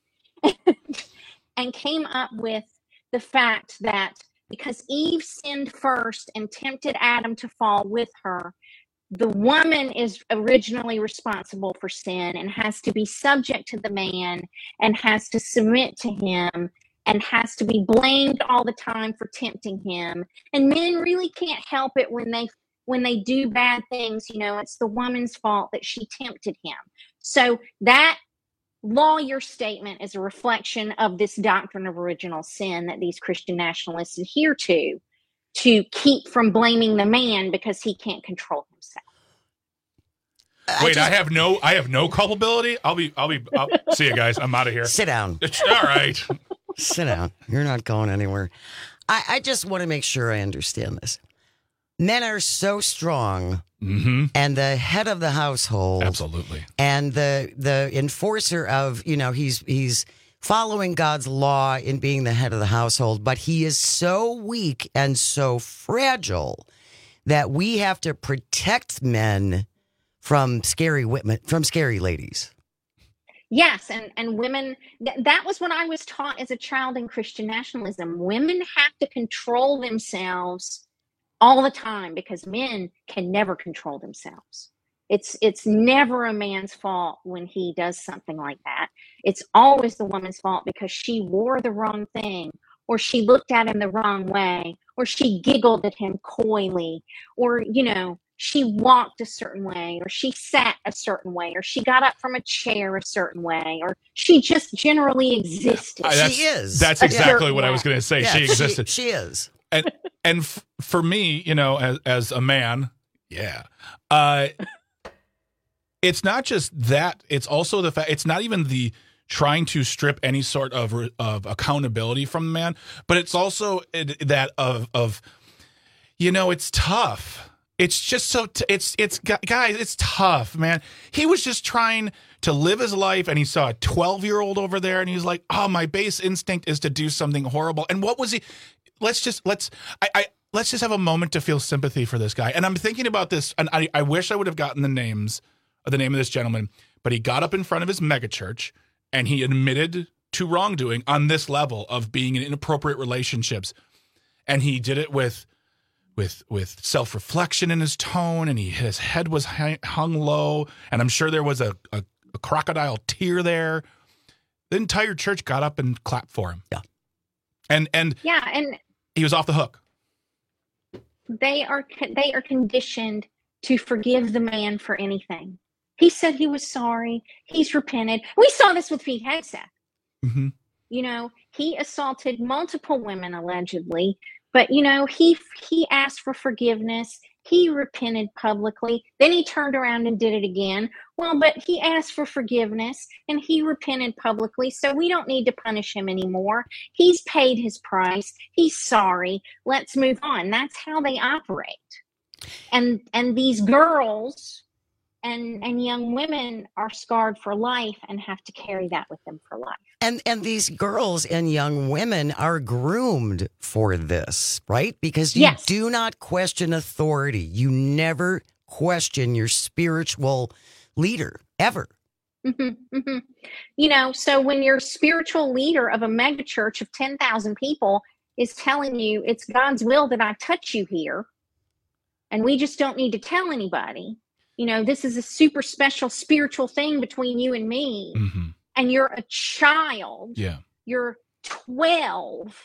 And came up with the fact that because Eve sinned first and tempted Adam to fall with her, the woman is originally responsible for sin and has to be subject to the man and has to submit to him and has to be blamed all the time for tempting him. And men really can't help it when they when they do bad things. You know, it's the woman's fault that she tempted him. So that lawyer statement is a reflection of this doctrine of original sin that these Christian nationalists adhere to, to keep from blaming the man because he can't control himself. Wait, I, just, I have no, I have no culpability. I'll be, I'll be. I'll, see you guys. I'm out of here. Sit down. All right. Sit down. You're not going anywhere. I, I just want to make sure I understand this. Men are so strong, mm-hmm. and the head of the household, absolutely, and the the enforcer of, you know, he's he's following God's law in being the head of the household, but he is so weak and so fragile that we have to protect men from scary women, from scary ladies. Yes, and, and women, th- that was what I was taught as a child in Christian nationalism. Women have to control themselves all the time because men can never control themselves. It's it's never a man's fault when he does something like that. It's always the woman's fault because she wore the wrong thing, or she looked at him the wrong way, or she giggled at him coyly, or, you know, she walked a certain way, or she sat a certain way, or she got up from a chair a certain way, or she just generally existed. Uh, she is. That's exactly what way. I was going to say. Yeah, she existed. She, she is. And and f- for me, you know, as as a man, yeah, uh, it's not just that. It's also the fact. It's not even the trying to strip any sort of of accountability from the man, but it's also it, that of of, you know, it's tough. It's just so, t- it's, it's, guys, it's tough, man. He was just trying to live his life, and he saw a twelve-year-old over there, and he's like, oh, my base instinct is to do something horrible. And what was he, let's just, let's, I, I let's just have a moment to feel sympathy for this guy. And I'm thinking about this, and I, I wish I would have gotten the names, of the name of this gentleman, but he got up in front of his megachurch, and he admitted to wrongdoing on this level of being in inappropriate relationships. And he did it with, with with self-reflection in his tone, and he his head was hung low, and I'm sure there was a, a, a crocodile tear there. The entire church got up and clapped for him. Yeah. And and yeah, and he was off the hook. They are they are conditioned to forgive the man for anything. He said he was sorry. He's repented. We saw this with Pete Hegseth. Mm-hmm. You know, he assaulted multiple women allegedly. But, you know, he he asked for forgiveness. He repented publicly. Then he turned around and did it again. Well, but he asked for forgiveness and he repented publicly. So we don't need to punish him anymore. He's paid his price. He's sorry. Let's move on. That's how they operate. And and these girls and and young women are scarred for life and have to carry that with them for life. And and these girls and young women are groomed for this, right? Because you yes. do not question authority. You never question your spiritual leader, ever. Mm-hmm, mm-hmm. You know, so when your spiritual leader of a megachurch of ten thousand people is telling you it's God's will that I touch you here, and we just don't need to tell anybody, you know, this is a super special spiritual thing between you and me. Mm-hmm. And you're a child, yeah. You're twelve,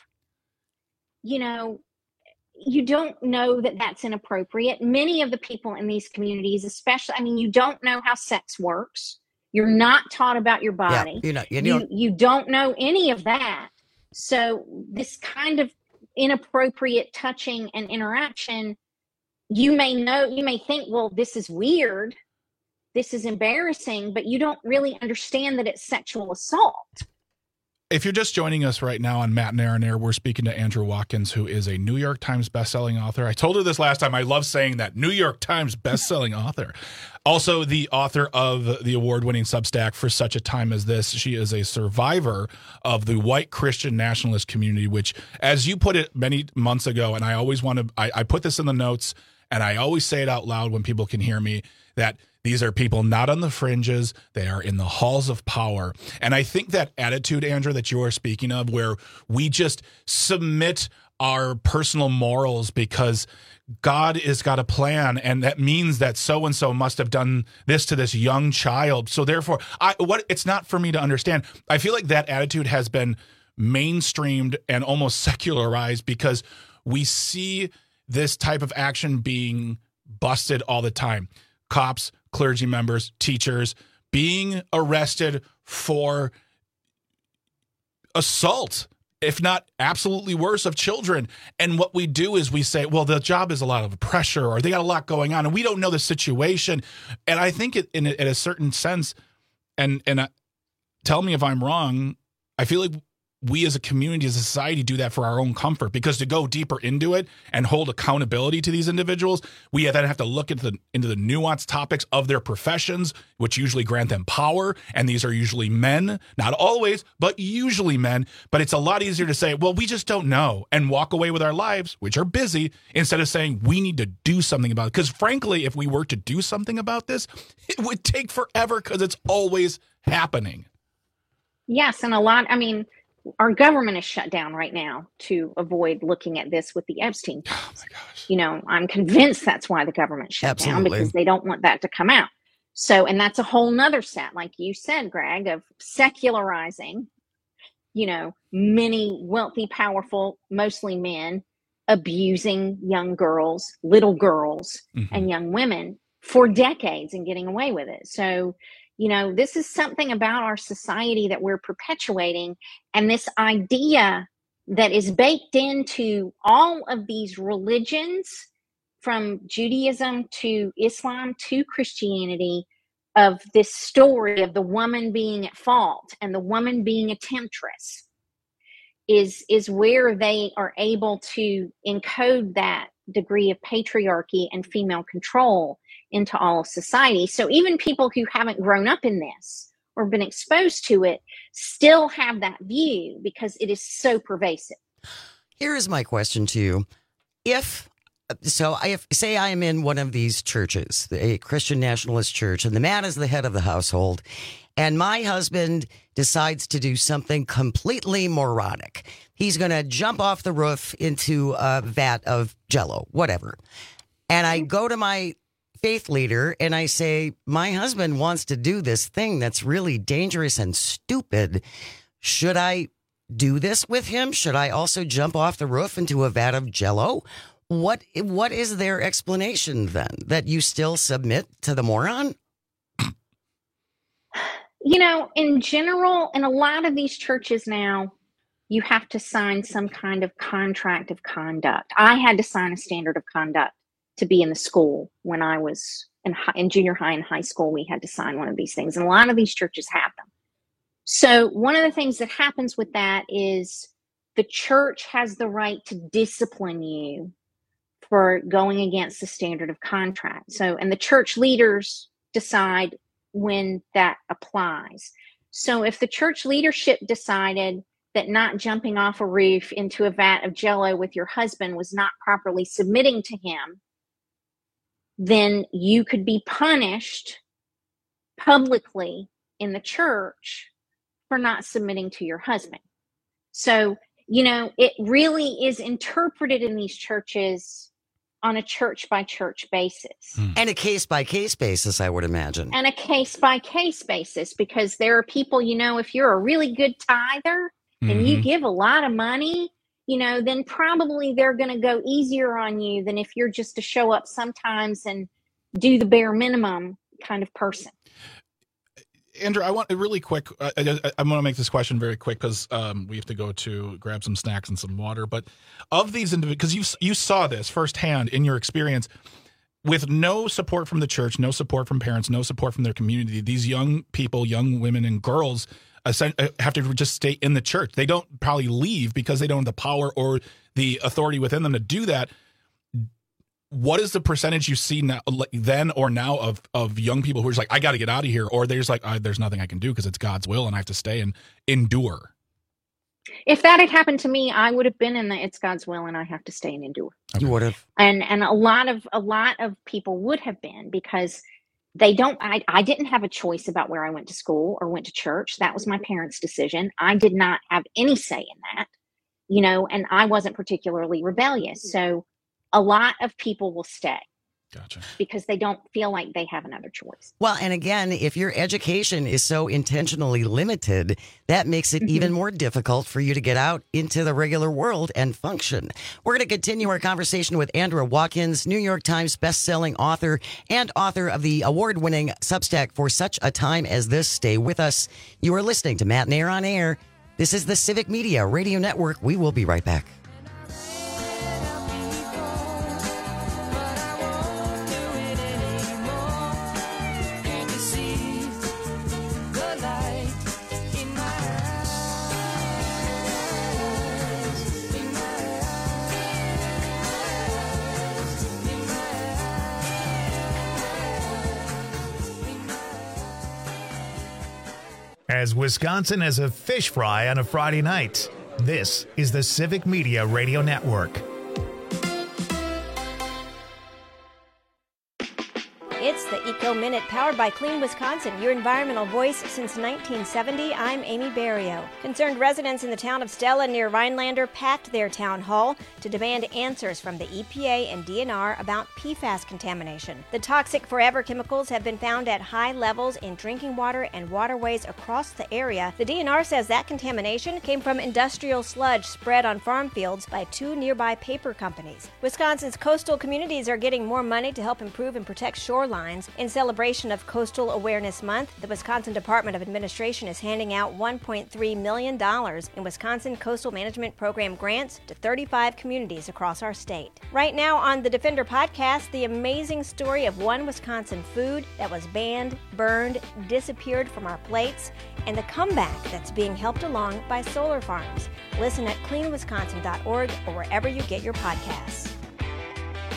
you know, you don't know that that's inappropriate. Many of the people in these communities, especially, I mean, you don't know how sex works. You're not taught about your body. Yeah, you're not, you're you, not. you don't know any of that. So this kind of inappropriate touching and interaction, you may know, you may think, well, this is weird. This is embarrassing, but you don't really understand that it's sexual assault. If you're just joining us right now on Matt and Aaron Air, we're speaking to Andrew Watkins, who is a New York Times bestselling author. I told her this last time. I love saying that, New York Times bestselling author. Also the author of the award-winning Substack For Such a Time as This. She is a survivor of the white Christian nationalist community, which, as you put it many months ago, and I always want to, I, I put this in the notes, and I always say it out loud when people can hear me, that these are people not on the fringes. They are in the halls of power. And I think that attitude, Andrew, that you are speaking of, where we just submit our personal morals because God has got a plan, and that means that so-and-so must have done this to this young child. So therefore, I, what it's not for me to understand. I feel like that attitude has been mainstreamed and almost secularized because we see this type of action being busted all the time. Cops, clergy members, teachers being arrested for assault, if not absolutely worse, of children. And what we do is we say, well, the job is a lot of pressure, or they got a lot going on, and we don't know the situation. And I think it, in, a, in a certain sense, and and uh, tell me if I'm wrong, I feel like we as a community, as a society, do that for our own comfort, because to go deeper into it and hold accountability to these individuals, we then have to look into the into the nuanced topics of their professions, which usually grant them power. And these are usually men, not always, but usually men. But it's a lot easier to say, well, we just don't know, and walk away with our lives, which are busy, instead of saying we need to do something about it. Because frankly, if we were to do something about this, it would take forever because it's always happening. Yes. And a lot, I mean, our government is shut down right now to avoid looking at this with the Epstein files. Oh my gosh. You know, I'm convinced that's why the government shut Absolutely. down, because they don't want that to come out. So, and that's a whole nother set, like you said, Greg, of secularizing, you know, many wealthy, powerful, mostly men, abusing young girls, little girls, mm-hmm. and young women for decades and getting away with it. So, you know, this is something about our society that we're perpetuating. And this idea that is baked into all of these religions, from Judaism to Islam to Christianity, of this story of the woman being at fault and the woman being a temptress, is, is where they are able to encode that degree of patriarchy and female control into all of society. So even people who haven't grown up in this or been exposed to it still have that view because it is so pervasive. Here is my question to you. If So if say I am in one of these churches, a Christian nationalist church, and the man is the head of the household, and my husband decides to do something completely moronic. He's going to jump off the roof into a vat of Jell-O, whatever. And I go to my faith leader and I say, my husband wants to do this thing that's really dangerous and stupid. Should I do this with him? Should I also jump off the roof into a vat of Jell-O? What what is their explanation then? That you still submit to the moron? You know, in general, in a lot of these churches now, you have to sign some kind of contract of conduct. I had to sign a standard of conduct to be in the school when I was in, high, in junior high and high school. We had to sign one of these things, and a lot of these churches have them. So one of the things that happens with that is the church has the right to discipline you for going against the standard of contract. So, and the church leaders decide when that applies. So if the church leadership decided that not jumping off a roof into a vat of Jell-O with your husband was not properly submitting to him, then you could be punished publicly in the church for not submitting to your husband. So, you know, it really is interpreted in these churches on a church by church basis. And a case by case basis, I would imagine. And a case by case basis, because there are people, you know, if you're a really good tither and Mm-hmm. you give a lot of money, you know, then probably they're going to go easier on you than if you're just to show up sometimes and do the bare minimum kind of person. Andrew, I want really quick. Uh, I, I'm going to make this question very quick because um, we have to go to grab some snacks and some water. But of these individuals, because you you saw this firsthand in your experience, with no support from the church, no support from parents, no support from their community, these young people, young women and girls, have to just stay in the church. They don't probably leave because they don't have the power or the authority within them to do that. What is the percentage you see now, like then or now, of of young people who are just like, I got to get out of here, or they're just like, I, there's nothing I can do because it's God's will and I have to stay and endure? If that had happened to me, I would have been in the it's God's will and I have to stay and endure. You would have. And and a lot of a lot of people would have been, because they don't I, I didn't have a choice about where I went to school or went to church. That was my parents' decision. I did not have any say in that, you know, and I wasn't particularly rebellious. So a lot of people will stay. Gotcha. Because they don't feel like they have another choice. Well, and again, if your education is so intentionally limited, that makes it mm-hmm. even more difficult for you to get out into the regular world and function. We're going to continue our conversation with Andrea Watkins, New York Times bestselling author and author of the award-winning Substack For Such a Time as This. Stay with us. You are listening to Matt Nair on Air. This is the Civic Media Radio Network. We will be right back. As Wisconsin as a fish fry on a Friday night, this is the Civic Media Radio Network. It's the Eco Minute, powered by Clean Wisconsin, your environmental voice since nineteen seventy. I'm Amy Barrio. Concerned residents in the town of Stella near Rhinelander packed their town hall to demand answers from the E P A and D N R about P FAS contamination. The toxic forever chemicals have been found at high levels in drinking water and waterways across the area. The D N R says that contamination came from industrial sludge spread on farm fields by two nearby paper companies. Wisconsin's coastal communities are getting more money to help improve and protect shorelines. In celebration of Coastal Awareness Month, the Wisconsin Department of Administration is handing out one point three million dollars in Wisconsin Coastal Management Program grants to thirty-five communities across our state. Right now on the Defender podcast, the amazing story of one Wisconsin food that was banned, burned, disappeared from our plates, and the comeback that's being helped along by solar farms. Listen at clean wisconsin dot org or wherever you get your podcasts.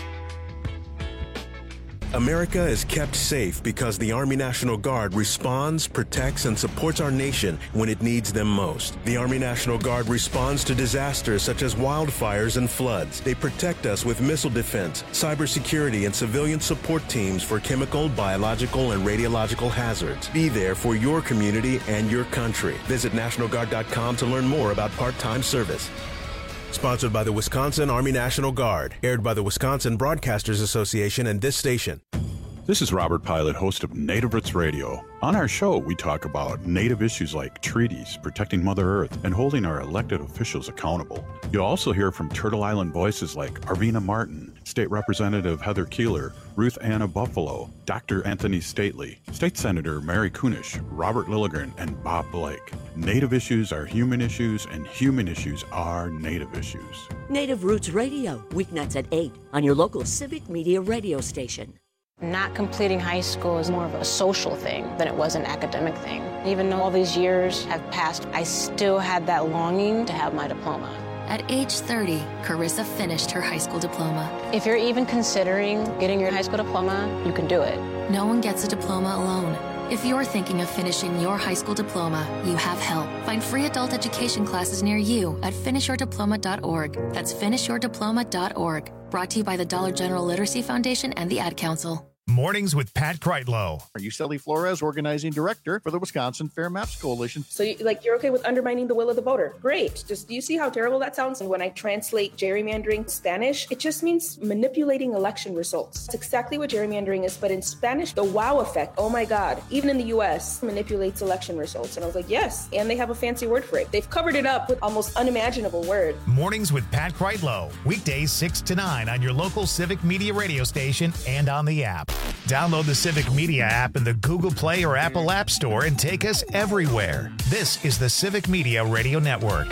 America is kept safe because the Army National Guard responds, protects, and supports our nation when it needs them most. The Army National Guard responds to disasters such as wildfires and floods. They protect us with missile defense, cybersecurity, and civilian support teams for chemical, biological, and radiological hazards. Be there for your community and your country. Visit National Guard dot com to learn more about part-time service. Sponsored by the Wisconsin Army National Guard. Aired by the Wisconsin Broadcasters Association and this station. This is Robert Pilot, host of Native Roots Radio. On our show, we talk about Native issues like treaties, protecting Mother Earth, and holding our elected officials accountable. You'll also hear from Turtle Island voices like Arvina Martin, State Representative Heather Keeler, Ruth Anna Buffalo, Doctor Anthony Stately, State Senator Mary Kunish, Robert Lilligren, and Bob Blake. Native issues are human issues, and human issues are Native issues. Native Roots Radio, weeknights at eight on your local Civic Media radio station. Not completing high school is more of a social thing than it was an academic thing. Even though all these years have passed, I still had that longing to have my diploma. At age thirty, Carissa finished her high school diploma. If you're even considering getting your high school diploma, you can do it. No one gets a diploma alone. If you're thinking of finishing your high school diploma, you have help. Find free adult education classes near you at finish your diploma dot org. That's finish your diploma dot org. Brought to you by the Dollar General Literacy Foundation and the Ad Council. Mornings with Pat Kreitlow. Are you Sally Flores, organizing director for the Wisconsin Fair Maps Coalition? So, you, like, you're okay with undermining the will of the voter? Great. Just do you see how terrible that sounds? And when I translate gerrymandering to Spanish, it just means manipulating election results. It's exactly what gerrymandering is, but in Spanish, the wow effect. Oh my God! Even in the U S, manipulates election results. And I was like, yes. And they have a fancy word for it. They've covered it up with almost unimaginable word. Mornings with Pat Kreitlow. Weekdays six to nine on your local Civic Media radio station and on the app. Download the Civic Media app in the Google Play or Apple App Store and take us everywhere. This is the Civic Media Radio Network.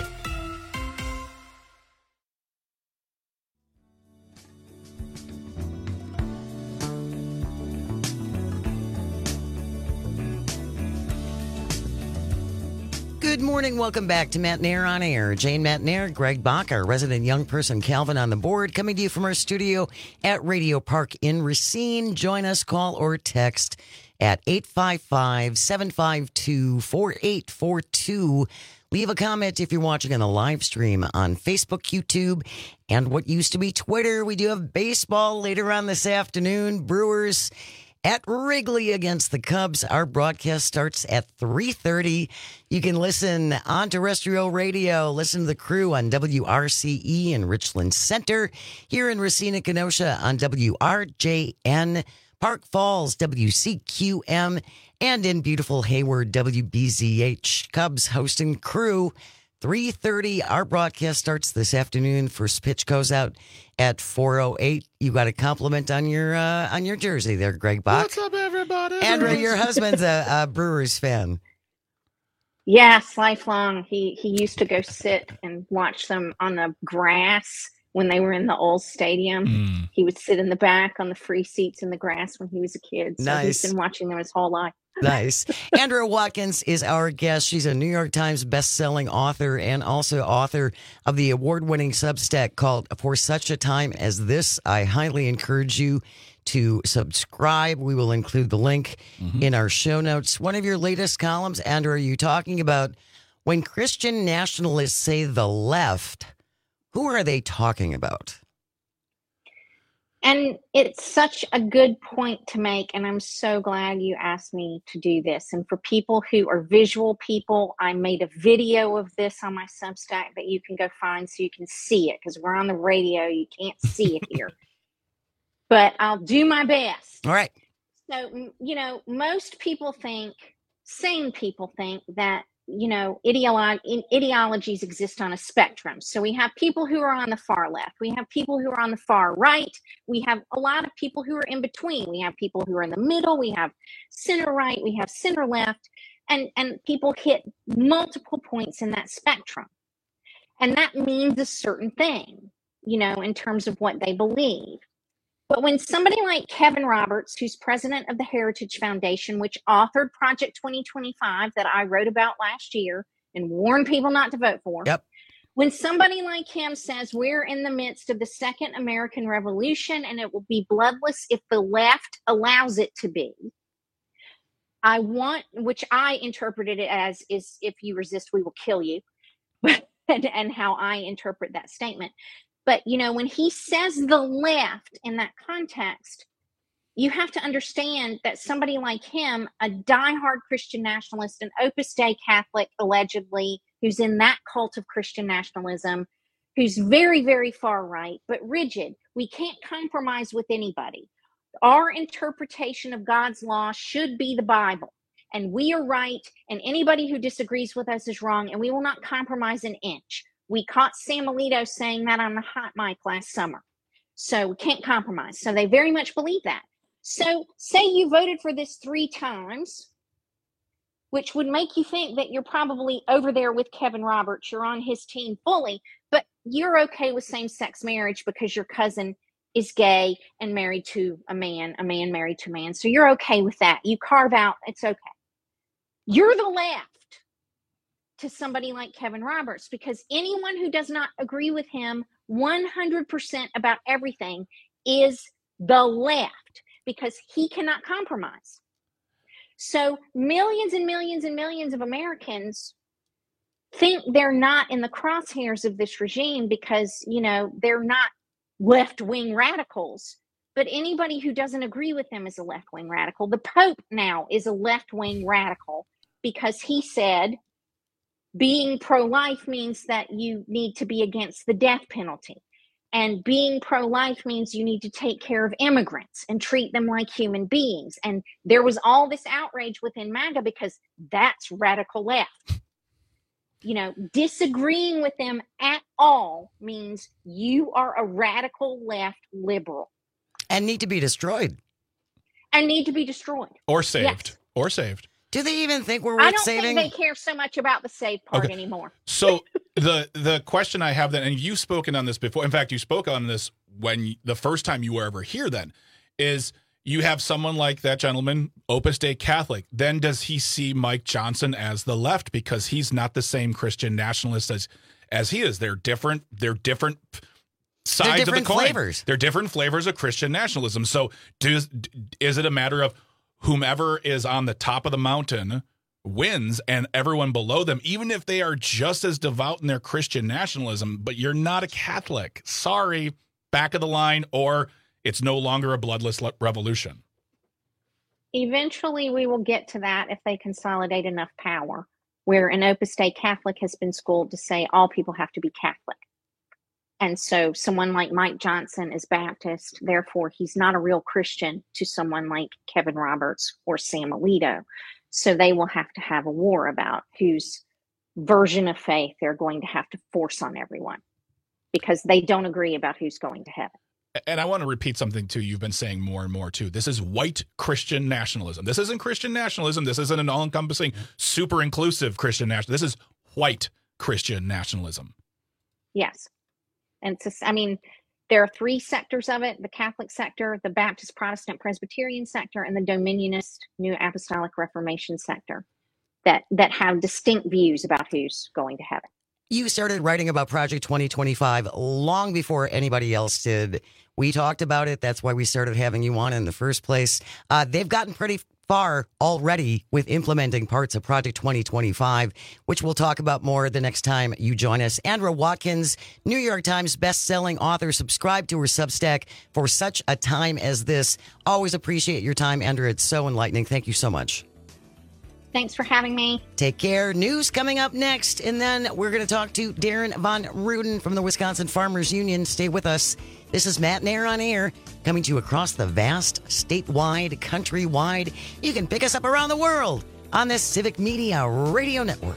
Good morning. Welcome back to Matt Nair on Air. Jane Matt Nair, Greg Bach, our resident young person, Calvin on the board, coming to you from our studio at Radio Park in Racine. Join us, call or text at eight five five, seven five two, four eight four two. Leave a comment if you're watching on the live stream on Facebook, YouTube, and what used to be Twitter. We do have baseball later on this afternoon. Brewers at Wrigley against the Cubs. Our broadcast starts at three thirty. You can listen on terrestrial radio. Listen to the crew on W R C E in Richland Center. Here in Racine, Kenosha on W R J N. Park Falls, W C Q M. And in beautiful Hayward, W B Z H. Cubs hosting crew. three thirty. Our broadcast starts this afternoon. First pitch goes out at four oh eight. You got a compliment on your uh, on your jersey there, Greg Bach. What's up, everybody? Andrew, your husband's a, a Brewers fan. Yes, lifelong. He he used to go sit and watch them on the grass when they were in the old stadium. Mm. He would sit in the back on the free seats in the grass when he was a kid. So Nice. he's been watching them his whole life. Nice. Andrea Watkins is our guest. She's a New York Times best-selling author and also author of the award-winning Substack called For Such a Time as This. I highly encourage you to subscribe. We will include the link Mm-hmm. in our show notes. One of your latest columns, Andrea, are you talking about when Christian nationalists say the left, who are they talking about? And it's such a good point to make, and I'm so glad you asked me to do this. And for people who are visual people, I made a video of this on my Substack that you can go find so you can see it, because we're on the radio, you can't see it here. But I'll do my best. All right. So, m- you know, most people think, sane people think that, you know, ideolo- in- ideologies exist on a spectrum. So we have people who are on the far left. We have people who are on the far right. We have a lot of people who are in between. We have people who are in the middle. We have center right. We have center left. And, and people hit multiple points in that spectrum. And that means a certain thing, you know, in terms of what they believe. But when somebody like Kevin Roberts, who's president of the Heritage Foundation, which authored Project twenty twenty-five that I wrote about last year and warned people not to vote for. Yep. When somebody like him says we're in the midst of the Second American Revolution and it will be bloodless if the left allows it to be, I want, which I interpreted it as, is if you resist, we will kill you, and, and how I interpret that statement. But, you know, when he says the left in that context, you have to understand that somebody like him, a diehard Christian nationalist, an Opus Dei Catholic, allegedly, who's in that cult of Christian nationalism, who's very, very far right, but rigid. We can't compromise with anybody. Our interpretation of God's law should be the Bible, and we are right, and anybody who disagrees with us is wrong, and we will not compromise an inch. We caught Sam Alito saying that on the hot mic last summer. So we can't compromise. So they very much believe that. So say you voted for this three times, which would make you think that you're probably over there with Kevin Roberts. You're on his team fully, but you're okay with same-sex marriage because your cousin is gay and married to a man, a man married to a man. So you're okay with that. You carve out, it's okay. You're the left to somebody like Kevin Roberts, because anyone who does not agree with him one hundred percent about everything is the left, because he cannot compromise. So millions and millions and millions of Americans think they're not in the crosshairs of this regime because, you know, they're not left-wing radicals. But anybody who doesn't agree with them is a left-wing radical. The Pope now is a left-wing radical because he said being pro-life means that you need to be against the death penalty. And being pro-life means you need to take care of immigrants and treat them like human beings. And there was all this outrage within MAGA because that's radical left. You know, disagreeing with them at all means you are a radical left liberal. And need to be destroyed. And need to be destroyed. Or saved. Yes. Or saved. Do they even think we're worth I don't saving? think they care so much about the save part Okay. anymore. So the the question I have then, and you've spoken on this before. In fact, you spoke on this when you, the first time you were ever here. Then is you have someone like that gentleman, Opus Dei Catholic. Then does he see Mike Johnson as the left because he's not the same Christian nationalist as as he is? They're different. They're different sides They're of the different coin. flavors. They're different flavors of Christian nationalism. So does is it a matter of whomever is on the top of the mountain wins and everyone below them, even if they are just as devout in their Christian nationalism, but you're not a Catholic? Sorry, back of the line, or it's no longer a bloodless le- revolution. Eventually, we will get to that if they consolidate enough power, where an Opus Dei Catholic has been schooled to say all people have to be Catholic. And so someone like Mike Johnson is Baptist, therefore he's not a real Christian to someone like Kevin Roberts or Sam Alito. So they will have to have a war about whose version of faith they're going to have to force on everyone, because they don't agree about who's going to heaven. And I want to repeat something, too, you've been saying more and more, too. This is white Christian nationalism. This isn't Christian nationalism. This isn't an all-encompassing, super inclusive Christian nationalism. This is white Christian nationalism. Yes. And it's just, I mean, there are three sectors of it: the Catholic sector, the Baptist Protestant Presbyterian sector, and the Dominionist New Apostolic Reformation sector that, that have distinct views about who's going to heaven. You started writing about Project twenty twenty-five long before anybody else did. We talked about it. That's why we started having you on in the first place. Uh, they've gotten pretty far already with implementing parts of Project twenty twenty-five, which we'll talk about more the next time you join us. Andra Watkins, New York Times best-selling author. Subscribe to her Substack for such a time as this. Always appreciate your time, Andra. It's so enlightening. Thank you so much. Thanks for having me. Take care. News coming up next, and then we're going to talk to Darren Von Ruden from the Wisconsin Farmers Union. Stay with us. This is Matt Nair on Air, coming to you across the vast, statewide, countrywide. You can pick us up around the world on this Civic Media Radio Network.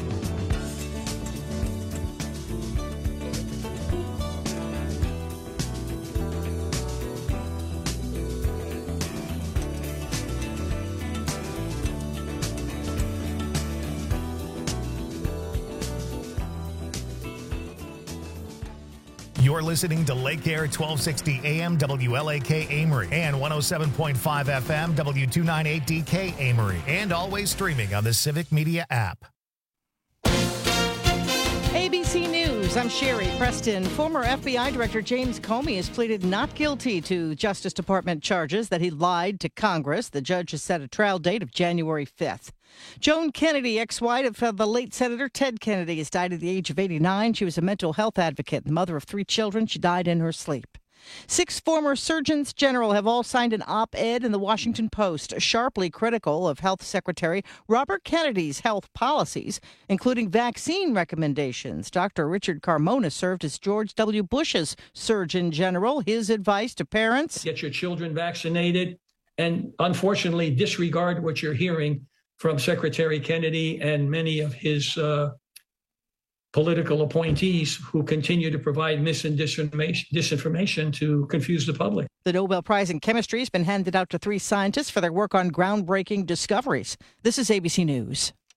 You're listening to Lake Air twelve sixty A M W L A K Amory and one oh seven point five F M W two ninety-eight D K Amory, and always streaming on the Civic Media app. Hey A B C News, I'm Sherry Preston. Former F B I Director James Comey has pleaded not guilty to Justice Department charges that he lied to Congress. The judge has set a trial date of January fifth. Joan Kennedy, ex-wife of the late Senator Ted Kennedy, has died at the age of eighty-nine. She was a mental health advocate and mother of three children. She died in her sleep. Six former surgeons general have all signed an op-ed in the Washington Post, sharply critical of Health Secretary Robert Kennedy's health policies, including vaccine recommendations. Doctor Richard Carmona served as George W. Bush's Surgeon General. His advice to parents: get your children vaccinated, and unfortunately disregard what you're hearing from Secretary Kennedy and many of his uh, political appointees who continue to provide mis and disinformation, disinformation to confuse the public. The Nobel Prize in Chemistry has been handed out to three scientists for their work on groundbreaking discoveries. This is A B C News.